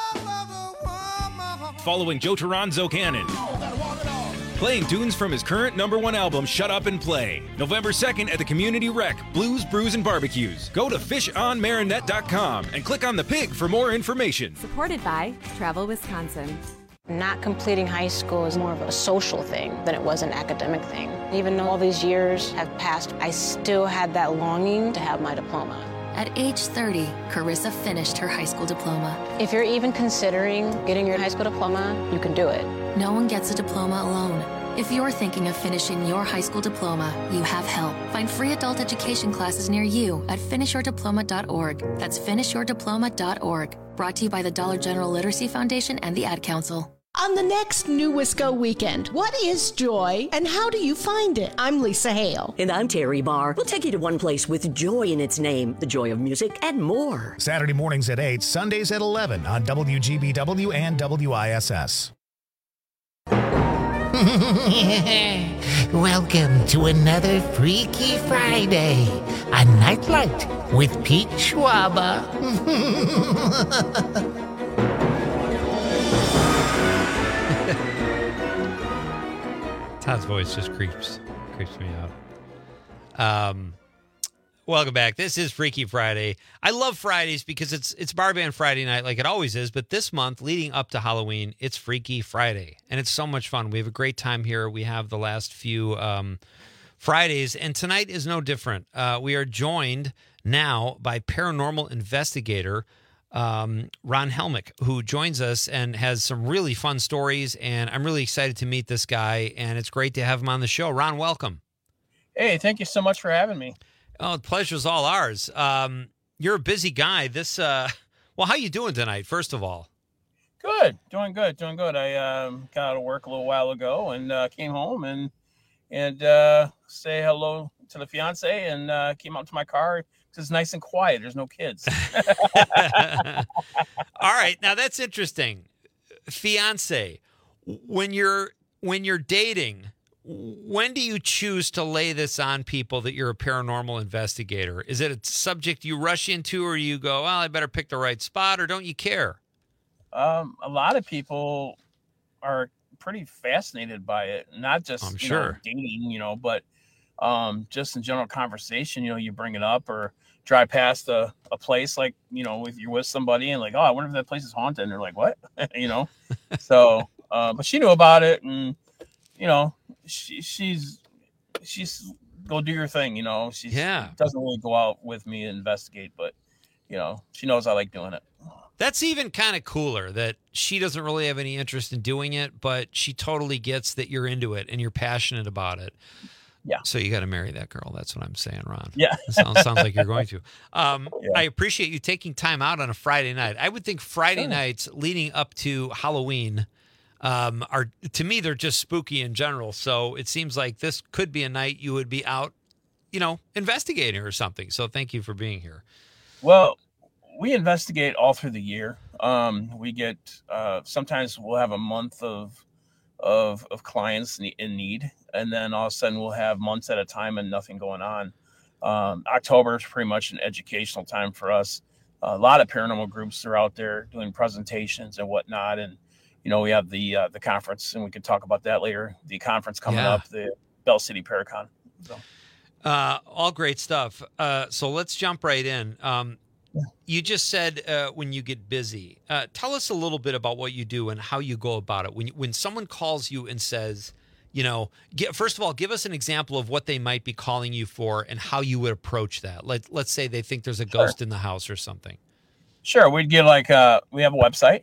[SPEAKER 25] Following Joe Toronzo Cannon. Playing tunes from his current #1 album, Shut Up and Play. November 2nd at the Community Rec, Blues, Brews, and Barbecues. Go to fishonmarinette.com and click on the pig for more information.
[SPEAKER 26] Supported by Travel Wisconsin.
[SPEAKER 27] Not completing high school is more of a social thing than it was an academic thing. Even though all these years have passed, I still had that longing to have my diploma.
[SPEAKER 26] At age 30, Carissa finished her high school diploma.
[SPEAKER 27] If you're even considering getting your high school diploma, you can do it.
[SPEAKER 26] No one gets a diploma alone. If you're thinking of finishing your high school diploma, you have help. Find free adult education classes near you at finishyourdiploma.org. That's finishyourdiploma.org. Brought to you by the Dollar General Literacy Foundation and the Ad Council.
[SPEAKER 5] On the next New Wisco Weekend, what is joy and how do you find it? I'm Lisa Hale.
[SPEAKER 4] And I'm Terry Barr. We'll take you to one place with joy in its name, the joy of music, and more.
[SPEAKER 1] Saturday mornings at 8, Sundays at 11 on WGBW and WISS.
[SPEAKER 9] Welcome to another Freaky Friday, a nightlight with Pete Schwaba.
[SPEAKER 20] Todd's voice just creeps me out. Welcome back. This is Freaky Friday. I love Fridays because it's Bar Band Friday night like it always is, but this month leading up to Halloween, it's Freaky Friday, and it's so much fun. We have a great time here. We have the last few Fridays, and tonight is no different. We are joined now by paranormal investigator Ron Helmick, who joins us and has some really fun stories, and I'm really excited to meet this guy, and it's great to have him on the show. Ron, welcome.
[SPEAKER 10] Hey, thank you so much for having me.
[SPEAKER 20] Oh, the pleasure's all ours. You're a busy guy. Well, how you doing tonight, first of all?
[SPEAKER 10] Good. Doing good. I got out of work a little while ago and came home and say hello to the fiance and came out to my car. It's nice and quiet. There's no kids.
[SPEAKER 20] All right. Now, that's interesting. Fiance, when you're dating, when do you choose to lay this on people that you're a paranormal investigator? Is it a subject you rush into, or you go, well, I better pick the right spot, or don't you care?
[SPEAKER 10] A lot of people are pretty fascinated by it, not just dating, but just in general conversation. You bring it up or drive past a place like if you're with somebody and like, oh, I wonder if that place is haunted. And they're like, what? So, but she knew about it, and she's go do your thing. She doesn't really go out with me and investigate, but she knows I like doing it.
[SPEAKER 20] That's even kind of cooler that she doesn't really have any interest in doing it, but she totally gets that you're into it and you're passionate about it.
[SPEAKER 10] Yeah.
[SPEAKER 20] So you got to marry that girl. That's what I'm saying, Ron.
[SPEAKER 10] Yeah.
[SPEAKER 20] Sounds like you're going to. I appreciate you taking time out on a Friday night. I would think Friday nights leading up to Halloween are, to me, they're just spooky in general. So it seems like this could be a night you would be out, investigating or something. So thank you for being here.
[SPEAKER 10] Well, we investigate all through the year. We get sometimes we'll have a month of clients in need, and then all of a sudden we'll have months at a time and nothing going on. October is pretty much an educational time for us. A lot of paranormal groups are out there doing presentations and whatnot, and we have the conference, and we can talk about that later. The conference coming up, the Bell City Paracon. So.
[SPEAKER 20] All great stuff. So let's jump right in. You just said when you get busy. Tell us a little bit about what you do and how you go about it. When someone calls you and says, first of all, give us an example of what they might be calling you for and how you would approach that. Let's say they think there's a ghost in the house or something.
[SPEAKER 10] Sure. We'd get we have a website,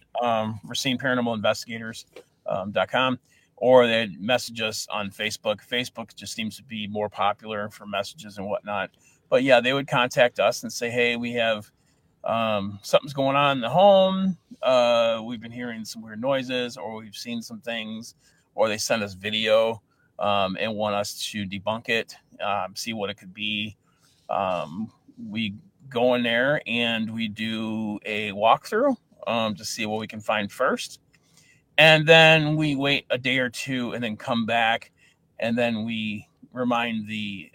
[SPEAKER 10] RacineParanormalInvestigators.com, or they'd message us on Facebook. Facebook just seems to be more popular for messages and whatnot. But yeah, they would contact us and say, hey, we have something's going on in the home. We've been hearing some weird noises, or we've seen some things, or they send us video and want us to debunk it, see what it could be. We go in there and we do a walkthrough to see what we can find first. And then we wait a day or two and then come back, and then we remind the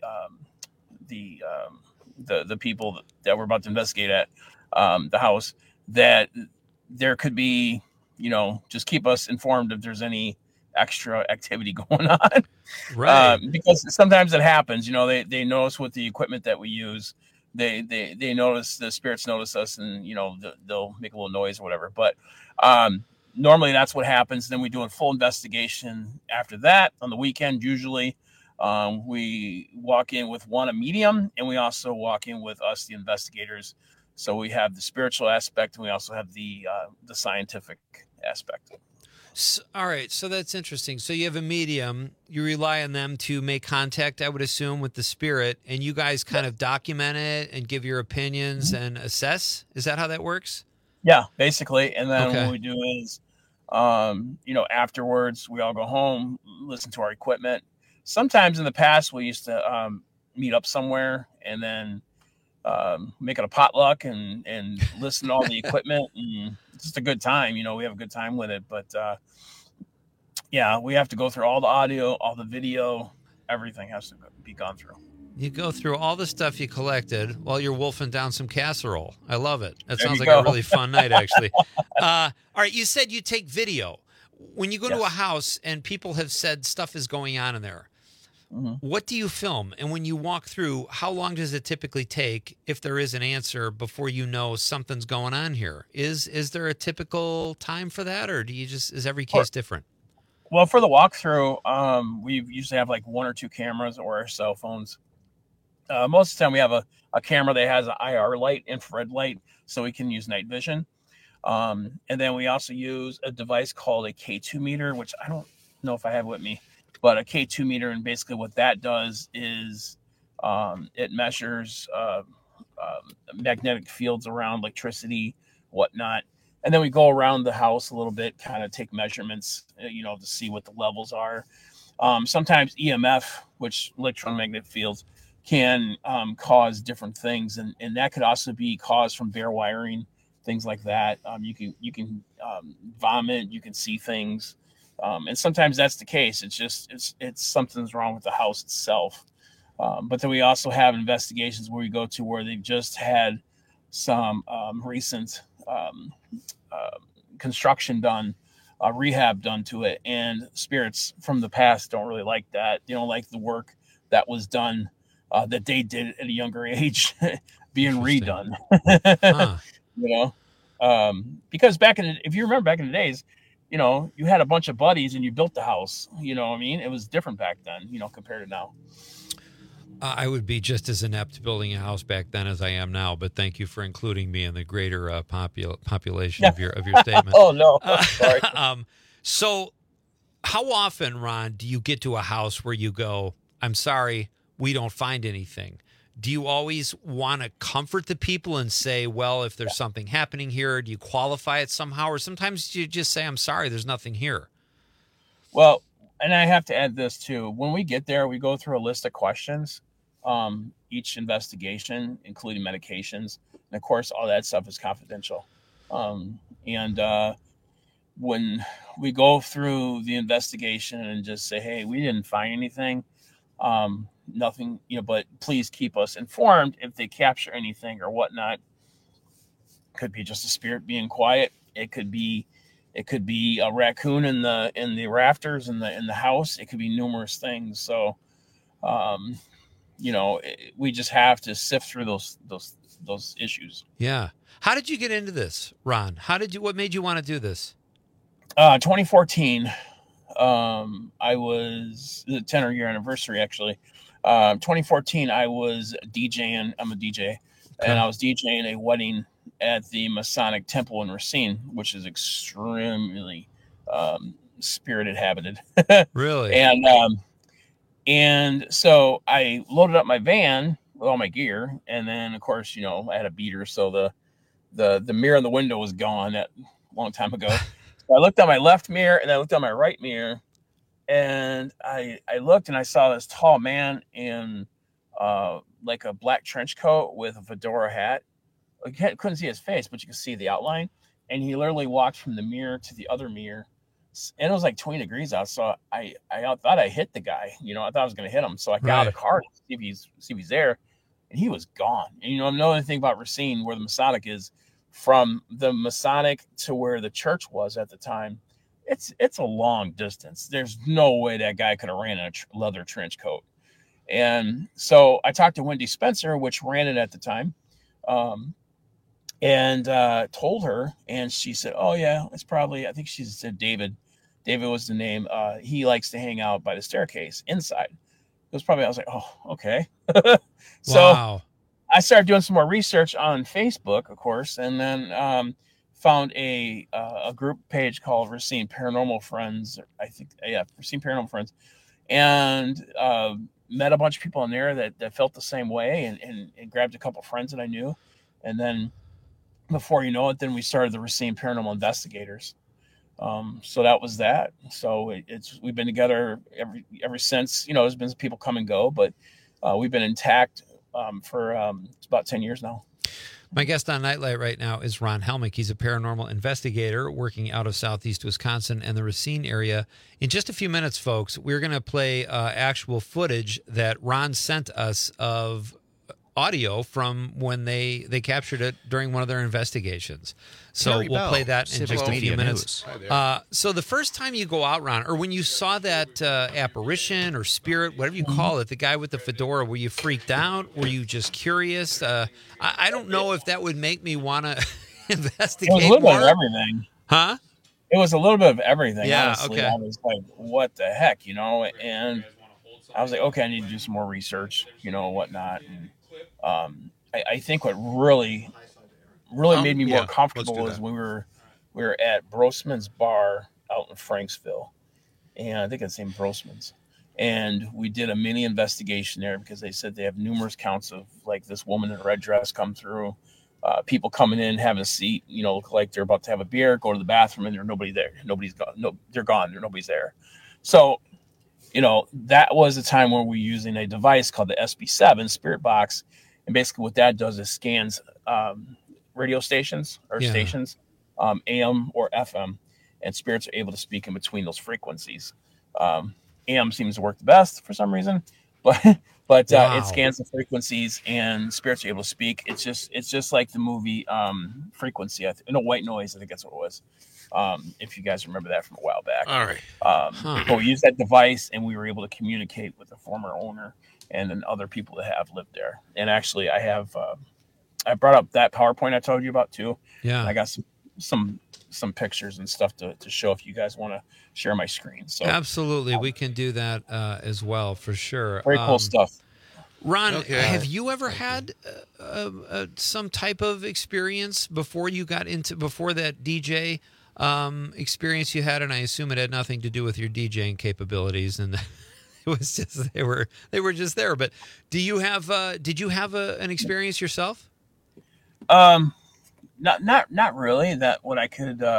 [SPEAKER 10] people that we're about to investigate at the house that there could be, just keep us informed if there's any extra activity going on.
[SPEAKER 20] Right.
[SPEAKER 10] Because sometimes it happens, they notice with the equipment that we use, they notice, the spirits notice us, and, they'll make a little noise or whatever. But normally that's what happens. Then we do a full investigation after that on the weekend, usually. We walk in with a medium, and we also walk in with us, the investigators. So we have the spiritual aspect, and we also have the scientific aspect.
[SPEAKER 20] So, all right. So that's interesting. So you have a medium, you rely on them to make contact, I would assume, with the spirit, and you guys kind of document it and give your opinions and assess. Is that how that works?
[SPEAKER 10] Yeah, basically. And then what we do is, afterwards we all go home, listen to our equipment. Sometimes in the past, we used to meet up somewhere and then make it a potluck and listen to all the equipment, and it's just a good time. We have a good time with it. But we have to go through all the audio, all the video, everything has to be gone through.
[SPEAKER 20] You go through all the stuff you collected while you're wolfing down some casserole. I love it. That
[SPEAKER 10] There
[SPEAKER 20] sounds
[SPEAKER 10] you
[SPEAKER 20] like
[SPEAKER 10] go.
[SPEAKER 20] a really fun night, actually. All right, you said you take video. When you go to a house and people have said stuff is going on in there, what do you film? And when you walk through, how long does it typically take, if there is an answer, before you know something's going on here? Is there a typical time for that, or do you just, is every case different?
[SPEAKER 10] Well, for the walkthrough, we usually have like 1 or 2 cameras or our cell phones. Most of the time we have a camera that has an IR light, infrared light, so we can use night vision. And then we also use a device called a K2 meter, which I don't know if I have with me, but a K2 meter. And basically what that does is it measures magnetic fields around electricity, whatnot. And then we go around the house a little bit, kind of take measurements, to see what the levels are. Sometimes EMF, which electromagnetic fields, can cause different things. And that could also be caused from bare wiring, things like that. You can vomit, you can see things. And sometimes that's the case. It's something's wrong with the house itself. But then we also have investigations where we go to where they've just had some recent construction done, rehab done to it, and spirits from the past don't really like that. They don't like the work that was done that they did at a younger age being redone. Because if you remember back in the days, you had a bunch of buddies and you built the house. You know what I mean? It was different back then, compared to now.
[SPEAKER 20] I would be just as inept building a house back then as I am now, but thank you for including me in the greater population of your statement.
[SPEAKER 10] Oh, no. Sorry.
[SPEAKER 20] So how often, Ron, do you get to a house where you go, I'm sorry, we don't find anything? Do you always want to comfort the people and say, well, if there's something happening here, do you qualify it somehow? Or sometimes you just say, I'm sorry, there's nothing here?
[SPEAKER 10] Well, and I have to add this too. When we get there, we go through a list of questions, each investigation, including medications. And of course, all that stuff is confidential. When we go through the investigation and just say, hey, we didn't find anything, nothing, but please keep us informed if they capture anything or whatnot. Could be just a spirit being quiet. It could be a raccoon in the rafters in the house. It could be numerous things. So, we just have to sift through those issues.
[SPEAKER 20] Yeah. How did you get into this, Ron? What made you want to do this?
[SPEAKER 10] 2014. I was the 10-year anniversary, actually. 2014, I was DJing. I'm a DJ, and I was DJing a wedding at the Masonic Temple in Racine, which is extremely spirited habited.
[SPEAKER 20] Really?
[SPEAKER 10] And so I loaded up my van with all my gear, and then of course, I had a beater, so the mirror in the window was gone a long time ago. So I looked at my left mirror and I looked at my right mirror, and I looked and I saw this tall man in like a black trench coat with a fedora hat. I couldn't see his face, but you could see the outline. And he literally walked from the mirror to the other mirror, and it was like 20 degrees out. So I thought I hit the guy. I thought I was going to hit him. So I got out of the car to see if he's there, and he was gone. And another thing about Racine, where the Masonic is, from the Masonic to where the church was at the time, it's a long distance. There's no way that guy could have ran in a leather trench coat. And so I talked to Wendy Spencer, which ran it at the time, and told her, and she said, oh yeah, it's probably, I think she said David was the name. He likes to hang out by the staircase inside. It was probably, I was like, oh, okay. So
[SPEAKER 20] wow.
[SPEAKER 10] I started doing some more research on Facebook, of course, and then found a group page called Racine Paranormal Friends. Racine Paranormal Friends, and met a bunch of people in there that felt the same way, and grabbed a couple of friends that I knew, and then before you know it, then we started the Racine Paranormal Investigators. So that was that. So we've been together ever since. There's been people come and go, but we've been intact for it's about 10 years now.
[SPEAKER 20] My guest on Nightlight right now is Ron Helmick. He's a paranormal investigator working out of southeast Wisconsin and the Racine area. In just a few minutes, folks, we're going to play actual footage that Ron sent us of audio from when they captured it during one of their investigations. So
[SPEAKER 11] Terry
[SPEAKER 20] we'll
[SPEAKER 11] Bell,
[SPEAKER 20] play that in
[SPEAKER 11] Civic
[SPEAKER 20] just a
[SPEAKER 11] Media
[SPEAKER 20] few minutes.
[SPEAKER 11] News.
[SPEAKER 20] So the first time you go out, Ron, or when you saw that apparition or spirit, whatever you call it, the guy with the fedora, were you freaked out? Were you just curious? I don't know if that would make me want to investigate
[SPEAKER 10] It was a little
[SPEAKER 20] more.
[SPEAKER 10] bit of everything.
[SPEAKER 20] Huh?
[SPEAKER 10] It was a little bit of everything.
[SPEAKER 20] Yeah,
[SPEAKER 10] honestly.
[SPEAKER 20] okay.
[SPEAKER 10] I was like, what the heck, And I was like, okay, I need to do some more research, whatnot. And I think what really made me more comfortable was we were at Brosman's Bar out in Franksville, and I think it's named Brosman's, and we did a mini investigation there because they said they have numerous counts of like this woman in a red dress come through, people coming in, having a seat, look like they're about to have a beer, go to the bathroom, and there's nobody there. Nobody's gone. No, they're gone. Nobody's there. So, that was a time where we're using a device called the SB7 Spirit Box. And basically what that does is scans radio stations or stations, AM or FM, and spirits are able to speak in between those frequencies. AM seems to work the best for some reason, but it scans the frequencies and spirits are able to speak. It's just like the movie Frequency. White Noise, I think that's what it was. If you guys remember that from a while back.
[SPEAKER 7] All right.
[SPEAKER 10] But we used that device and we were able to communicate with the former owner and then other people that have lived there. And actually I have, I brought up that PowerPoint I told you about too.
[SPEAKER 20] Yeah.
[SPEAKER 10] I got some pictures and stuff to show if you guys want to share my screen. So
[SPEAKER 20] Absolutely. We can do that as well, for sure.
[SPEAKER 10] Very cool stuff.
[SPEAKER 20] Ron,
[SPEAKER 7] Okay.
[SPEAKER 20] have you ever had some type of experience before that DJ experience you had? And I assume it had nothing to do with your DJing capabilities, and it was just they were just there. But did you have an experience yourself?
[SPEAKER 10] Not really. That what I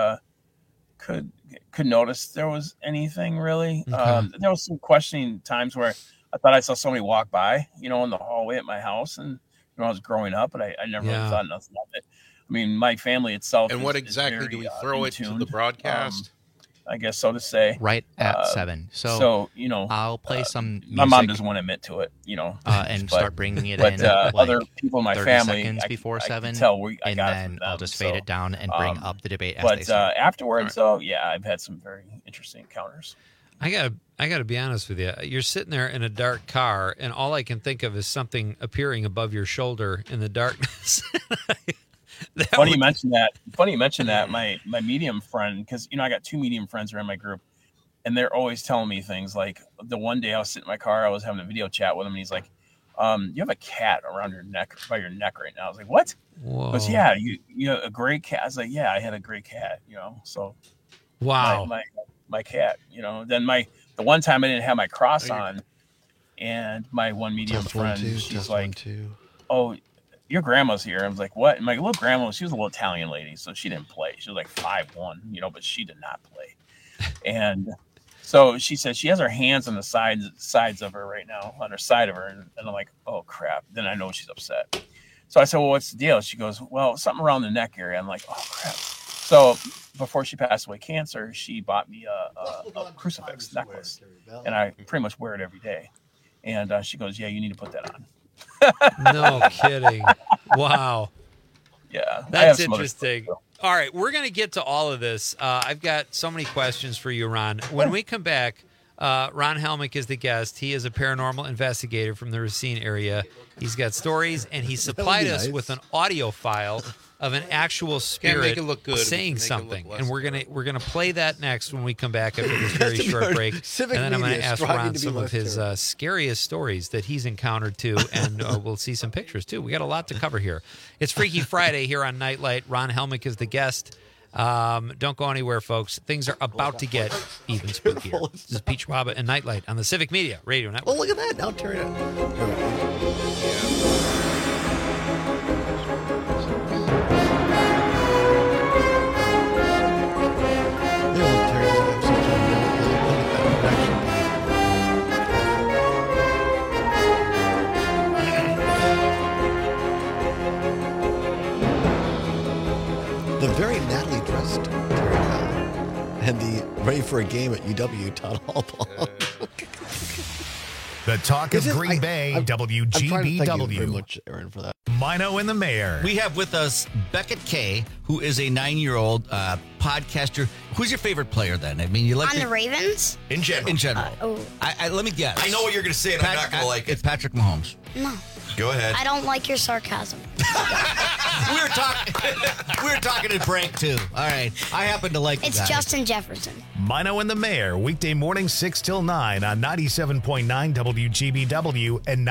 [SPEAKER 10] could notice there was anything really.
[SPEAKER 20] Okay.
[SPEAKER 10] There was some questioning times where I thought I saw somebody walk by, in the hallway at my house, and when I was growing up, but I never really thought nothing of it. I mean, my family itself.
[SPEAKER 7] And what
[SPEAKER 10] is
[SPEAKER 7] exactly
[SPEAKER 10] very,
[SPEAKER 7] do we throw it to
[SPEAKER 10] in-tuned,
[SPEAKER 7] the broadcast?
[SPEAKER 10] I guess so to say.
[SPEAKER 11] Right at 7.
[SPEAKER 10] So
[SPEAKER 11] I'll play some music.
[SPEAKER 10] My mom doesn't want to admit to it,
[SPEAKER 11] and start bringing it
[SPEAKER 10] but,
[SPEAKER 11] in.
[SPEAKER 10] other people in my
[SPEAKER 11] 30
[SPEAKER 10] family,
[SPEAKER 11] seconds before 7.
[SPEAKER 10] And
[SPEAKER 11] then I'll just fade it down and bring up the debate as
[SPEAKER 10] but
[SPEAKER 11] they start.
[SPEAKER 10] afterwards, though, I've had some very interesting encounters.
[SPEAKER 20] I gotta be honest with you. You're sitting there in a dark car, and all I can think of is something appearing above your shoulder in the darkness.
[SPEAKER 10] Funny you mention that. My medium friend, because I got 2 medium friends around my group, and they're always telling me things like the one day I was sitting in my car, I was having a video chat with him, and he's like, "You have a cat around your neck, by your neck right now." I was like, "What?"
[SPEAKER 20] Whoa.
[SPEAKER 10] He goes, "Yeah, you have a gray cat." I was like, "Yeah, I had a gray cat." So
[SPEAKER 20] wow,
[SPEAKER 10] my cat. Then the one time I didn't have my cross on, and my one medium friend, she's like, "Oh, your grandma's here." I was like, "What?" And my little grandma, she was a little Italian lady, so she didn't play. She was like 5'1", but she did not play. And so she said she has her hands on the sides of her right now, on her side of her, and I'm like, "Oh crap!" Then I know she's upset. So I said, "Well, what's the deal?" She goes, "Well, something around the neck area." I'm like, "Oh crap!" So before she passed away cancer, she bought me a crucifix necklace, and I pretty much wear it every day. And she goes, "Yeah, you need to put that on."
[SPEAKER 20] No kidding. Wow.
[SPEAKER 10] Yeah.
[SPEAKER 20] That's interesting. All right, we're going to get to all of this. I've got so many questions for you, Ron. When we come back, Ron Helmick is the guest. He is a paranormal investigator from the Racine area. He's got stories, and he supplied us with an audio file of an actual spirit
[SPEAKER 7] make it look good,
[SPEAKER 20] saying
[SPEAKER 7] make it look
[SPEAKER 20] something,
[SPEAKER 7] less
[SPEAKER 20] and we're gonna play that next when we come back after this very short break. And then I'm going to ask Ron some of his scariest stories that he's encountered too, and we'll see some pictures too. We got a lot to cover here. It's Freaky Friday here on Nightlight. Ron Helmick is the guest. Don't go anywhere, folks. Things are about to get even spookier. This is Pete Schwab and Nightlight on the Civic Media Radio Network.
[SPEAKER 11] Oh, look at that. Now turn it
[SPEAKER 13] ready for a game at UW, Todd Albaugh.
[SPEAKER 1] The talk of Green Bay, WGBW.
[SPEAKER 13] Thank you very much, Aaron, for that.
[SPEAKER 1] Mino and the Mayor.
[SPEAKER 14] We have with us Beckett Kay, who is a 9-year-old podcaster. Who's your favorite player then? I mean, you like
[SPEAKER 15] on the Ravens?
[SPEAKER 6] In general.
[SPEAKER 14] In general. Let me guess.
[SPEAKER 6] I know what you're going to say, and I'm not going to like it.
[SPEAKER 14] It's Patrick Mahomes.
[SPEAKER 15] No.
[SPEAKER 6] Go ahead.
[SPEAKER 15] I don't like your sarcasm.
[SPEAKER 14] we were talking at break, too. All right. I happen to like
[SPEAKER 15] It's Justin Jefferson.
[SPEAKER 1] Mino and the Mayor, weekday morning 6 till 9 on 97.9 WGBW and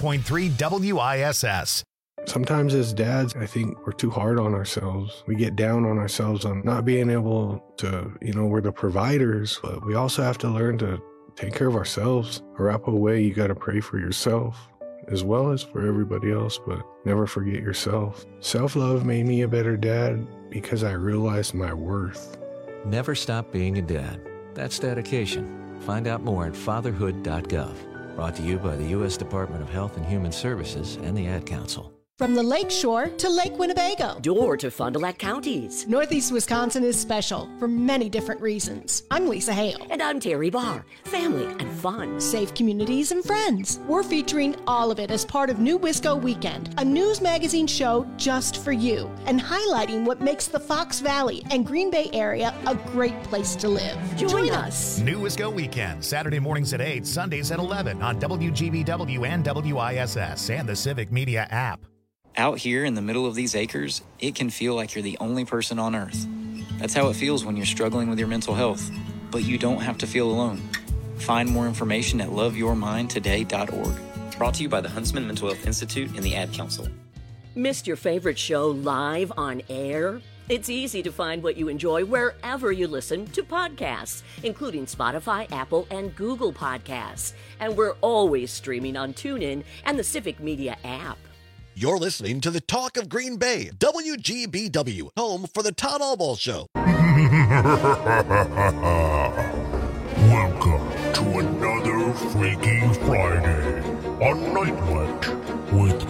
[SPEAKER 1] 98.3 WISS.
[SPEAKER 16] Sometimes as dads, I think we're too hard on ourselves. We get down on ourselves on not being able to, we're the providers, but we also have to learn to take care of ourselves. Wrap away, you got to pray for yourself as well as for everybody else, but never forget yourself. Self-love made me a better dad because I realized my worth.
[SPEAKER 17] Never stop being a dad. That's dedication. Find out more at fatherhood.gov. Brought to you by the U.S. Department of Health and Human Services and the Ad Council.
[SPEAKER 5] From the Lake Shore to Lake Winnebago.
[SPEAKER 4] Door to Fond du Lac counties.
[SPEAKER 5] Northeast Wisconsin is special for many different reasons. I'm Lisa Hale.
[SPEAKER 4] And I'm Terry Barr. Family and fun.
[SPEAKER 5] Safe communities and friends. We're featuring all of it as part of New Wisco Weekend, a news magazine show just for you, and highlighting what makes the Fox Valley and Green Bay area a great place to live. Join us.
[SPEAKER 1] New Wisco Weekend, Saturday mornings at 8, Sundays at 11 on WGBW and WISS and the Civic Media app.
[SPEAKER 18] Out here in the middle of these acres, it can feel like you're the only person on Earth. That's how it feels when you're struggling with your mental health. But you don't have to feel alone. Find more information at loveyourmindtoday.org. Brought to you by the Huntsman Mental Health Institute and the Ad Council.
[SPEAKER 4] Missed your favorite show live on air? It's easy to find what you enjoy wherever you listen to podcasts, including Spotify, Apple, and Google Podcasts. And we're always streaming on TuneIn and the Civic Media app.
[SPEAKER 13] You're listening to the Talk of Green Bay, WGBW, home for the Todd Albaugh Show.
[SPEAKER 22] Welcome to another Freaky Friday on Nightlight with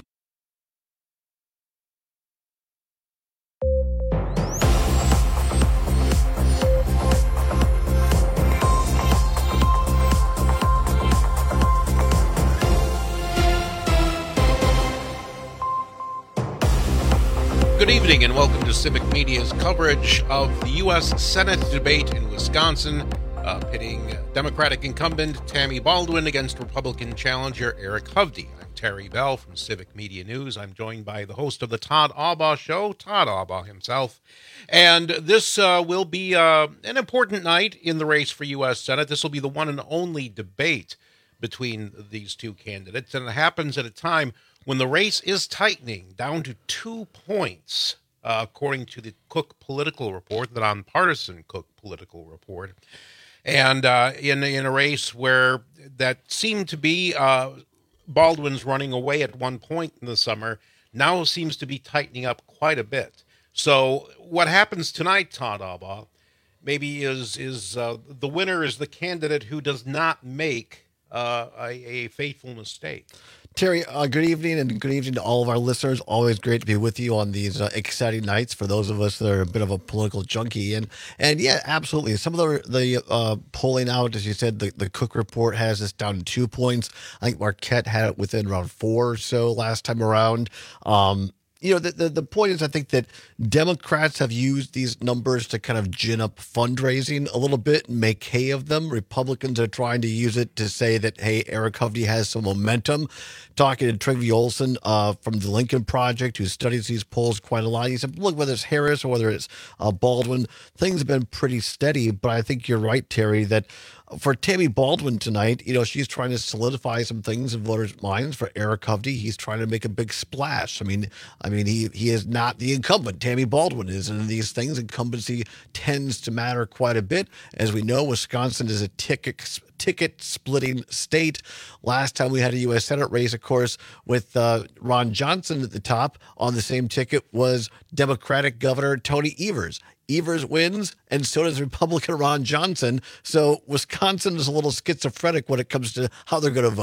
[SPEAKER 7] Good evening and welcome to Civic Media's coverage of the U.S. Senate debate in Wisconsin, pitting Democratic incumbent Tammy Baldwin against Republican challenger Eric Hovde. I'm Terry Bell from Civic Media News. I'm joined by the host of the Todd Albaugh Show, Todd Albaugh himself. And this will be an important night in the race for U.S. Senate. This will be the one and only debate between these two candidates, and it happens at a time when the race is tightening down to 2 points, according to the Cook Political Report, the nonpartisan Cook Political Report, and in a race where that seemed to be Baldwin's running away at one point in the summer, now seems to be tightening up quite a bit. So what happens tonight, Todd Albaugh, maybe is the winner is the candidate who does not make a fateful mistake.
[SPEAKER 13] Terry, good evening, and good evening to all of our listeners. Always great to be with you on these exciting nights for those of us that are a bit of a political junkie. And yeah, absolutely. Some of the polling out, as you said, the Cook report has this down to 2 points. I think Marquette had it within around 4 or so last time around. The point is, I think that Democrats have used these numbers to kind of gin up fundraising a little bit and make hay of them. Republicans are trying to use it to say that, hey, Eric Hovde has some momentum. Talking to Trygve Olsen from the Lincoln Project, who studies these polls quite a lot, he said, look, whether it's Harris or whether it's Baldwin, things have been pretty steady. But I think you're right, Terry, that for Tammy Baldwin tonight, she's trying to solidify some things in voters' minds. For Eric Hovde, he's trying to make a big splash. I mean, he is not the incumbent. Tammy Baldwin is, and in these things, incumbency tends to matter quite a bit. As we know, Wisconsin is a ticket-splitting state. Last time we had a U.S. Senate race, of course, with Ron Johnson at the top. On the same ticket was Democratic Governor Tony Evers. Evers wins, and so does Republican Ron Johnson. So Wisconsin is a little schizophrenic when it comes to how they're going to vote.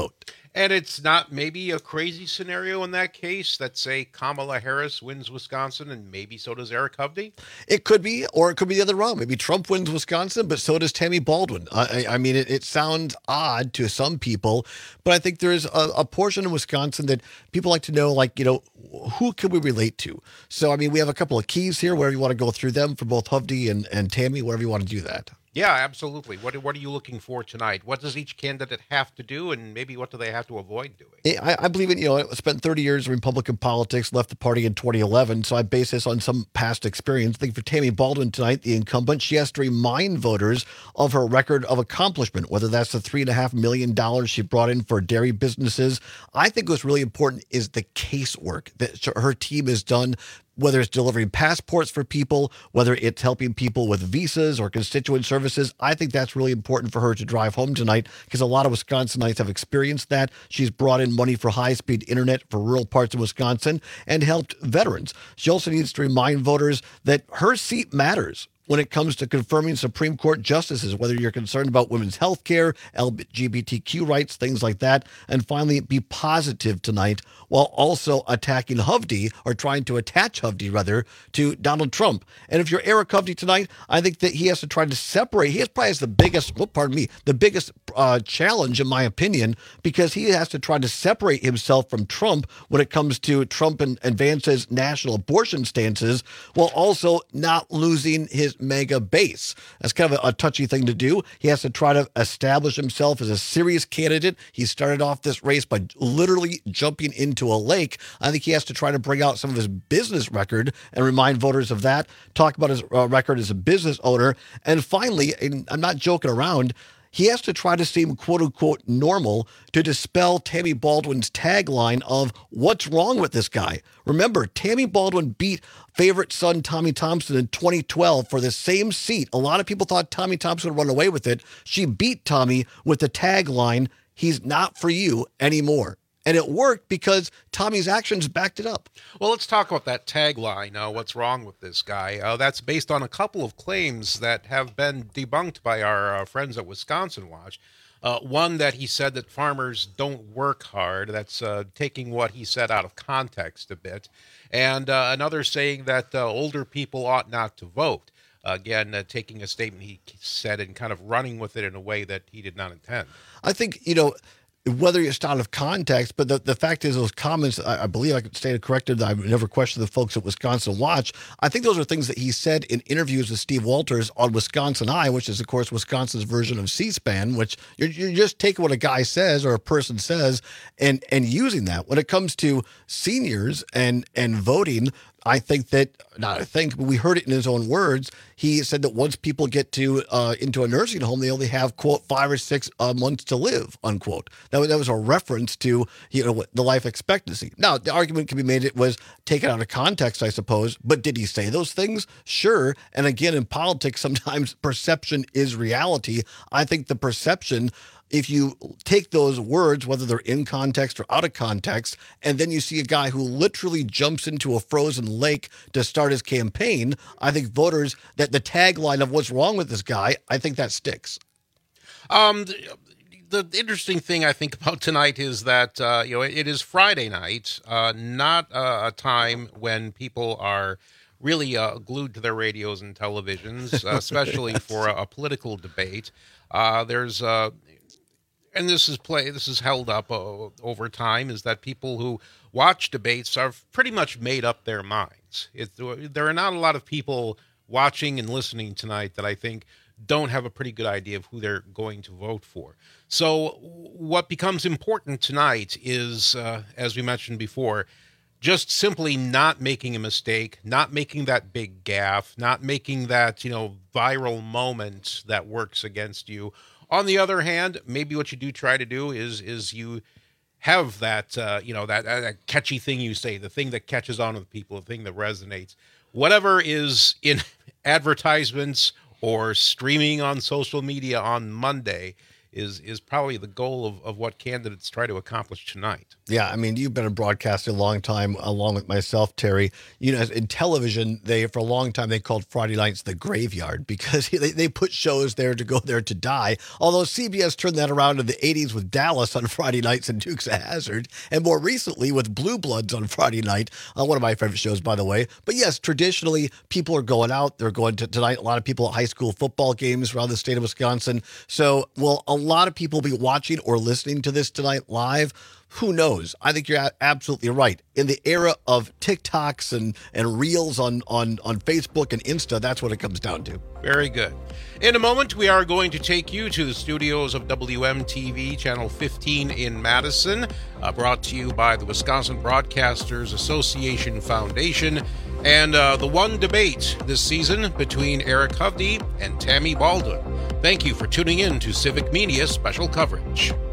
[SPEAKER 7] And it's not maybe a crazy scenario in that case that, say, Kamala Harris wins Wisconsin and maybe so does Eric Hovde?
[SPEAKER 13] It could be, or it could be the other way. Maybe Trump wins Wisconsin, but so does Tammy Baldwin. I mean, it sounds odd to some people, but I think there's a portion of Wisconsin that people like to know, like, who can we relate to? So, I mean, we have a couple of keys here, wherever you want to go through them for both Hovde and Tammy, wherever you want to do that.
[SPEAKER 7] Yeah, absolutely. What are you looking for tonight? What does each candidate have to do, and maybe what do they have to avoid doing?
[SPEAKER 13] I believe in, I spent 30 years in Republican politics, left the party in 2011, so I base this on some past experience. I think for Tammy Baldwin tonight, the incumbent, she has to remind voters of her record of accomplishment, whether that's the $3.5 million she brought in for dairy businesses. I think what's really important is the casework that her team has done, whether it's delivering passports for people, whether it's helping people with visas or constituent services. I think that's really important for her to drive home tonight because a lot of Wisconsinites have experienced that. She's brought in money for high-speed internet for rural parts of Wisconsin and helped veterans. She also needs to remind voters that her seat matters when it comes to confirming Supreme Court justices, whether you're concerned about women's health care, LGBTQ rights, things like that. And finally, be positive tonight while also attacking Hovde, or trying to attach Hovde, rather, to Donald Trump. And if you're Eric Hovde tonight, I think that he has to try to separate. He probably has the biggest, the biggest challenge, in my opinion, because he has to try to separate himself from Trump when it comes to Trump and Vance's national abortion stances, while also not losing his mega base. That's kind of a touchy thing to do. He has to try to establish himself as a serious candidate. He started off this race by literally jumping into a lake. I think he has to try to bring out some of his business record and remind voters of that, talk about his record as a business owner. And finally, and I'm not joking around, he has to try to seem quote-unquote normal to dispel Tammy Baldwin's tagline of what's wrong with this guy. Remember, Tammy Baldwin beat favorite son Tommy Thompson in 2012 for the same seat. A lot of people thought Tommy Thompson would run away with it. She beat Tommy with the tagline, he's not for you anymore. And it worked because Tommy's actions backed it up.
[SPEAKER 7] Well, let's talk about that tagline, what's wrong with this guy. That's based on a couple of claims that have been debunked by our friends at Wisconsin Watch. One, that he said that farmers don't work hard. That's taking what he said out of context a bit. And another saying that older people ought not to vote. Again, taking a statement he said and kind of running with it in a way that he did not intend.
[SPEAKER 13] I think, whether it's out of context, but the fact is those comments, I believe I could stand corrected. I've never questioned the folks at Wisconsin Watch. I think those are things that he said in interviews with Steve Walters on Wisconsin Eye, which is, of course, Wisconsin's version of C-SPAN, which you're just taking what a guy says or a person says and using that. When it comes to seniors and voting, but we heard it in his own words. He said that once people get to into a nursing home, they only have, quote, 5 or 6 months to live, unquote. That was a reference to, the life expectancy. Now, the argument can be made it was taken out of context, I suppose, but did he say those things? Sure. And again, in politics, sometimes perception is reality. I think the perception, if you take those words, whether they're in context or out of context, and then you see a guy who literally jumps into a frozen lake to start his campaign, I think voters, that the tagline of what's wrong with this guy, I think that sticks.
[SPEAKER 7] The interesting thing I think about tonight is that, it is Friday night, not a time when people are really glued to their radios and televisions, especially for a political debate. And this is held up over time, is that people who watch debates are pretty much made up their minds. There are not a lot of people watching and listening tonight that I think don't have a pretty good idea of who they're going to vote for. So what becomes important tonight is, as we mentioned before, just simply not making a mistake, not making that big gaffe, not making that, viral moment that works against you. On the other hand, maybe what you do try to do is you have that, that catchy thing you say, the thing that catches on with people, the thing that resonates. Whatever is in advertisements or streaming on social media on Monday is probably the goal of what candidates try to accomplish tonight.
[SPEAKER 13] Yeah, I mean, you've been a broadcaster a long time, along with myself, Terry. You know, in television, for a long time, they called Friday nights the graveyard because they put shows there to go there to die. Although CBS turned that around in the 80s with Dallas on Friday nights and Dukes of Hazzard, and more recently with Blue Bloods on Friday night, one of my favorite shows, by the way. But yes, traditionally, people are going out. They're going to tonight. A lot of people at high school football games around the state of Wisconsin. So, will a lot of people be watching or listening to this tonight live? Who knows? I think you're absolutely right. In the era of TikToks and Reels on Facebook and Insta, that's what it comes down to.
[SPEAKER 7] Very good. In a moment, we are going to take you to the studios of WMTV Channel 15 in Madison, brought to you by the Wisconsin Broadcasters Association Foundation, and the one debate this season between Eric Hovde and Tammy Baldwin. Thank you for tuning in to Civic Media Special Coverage.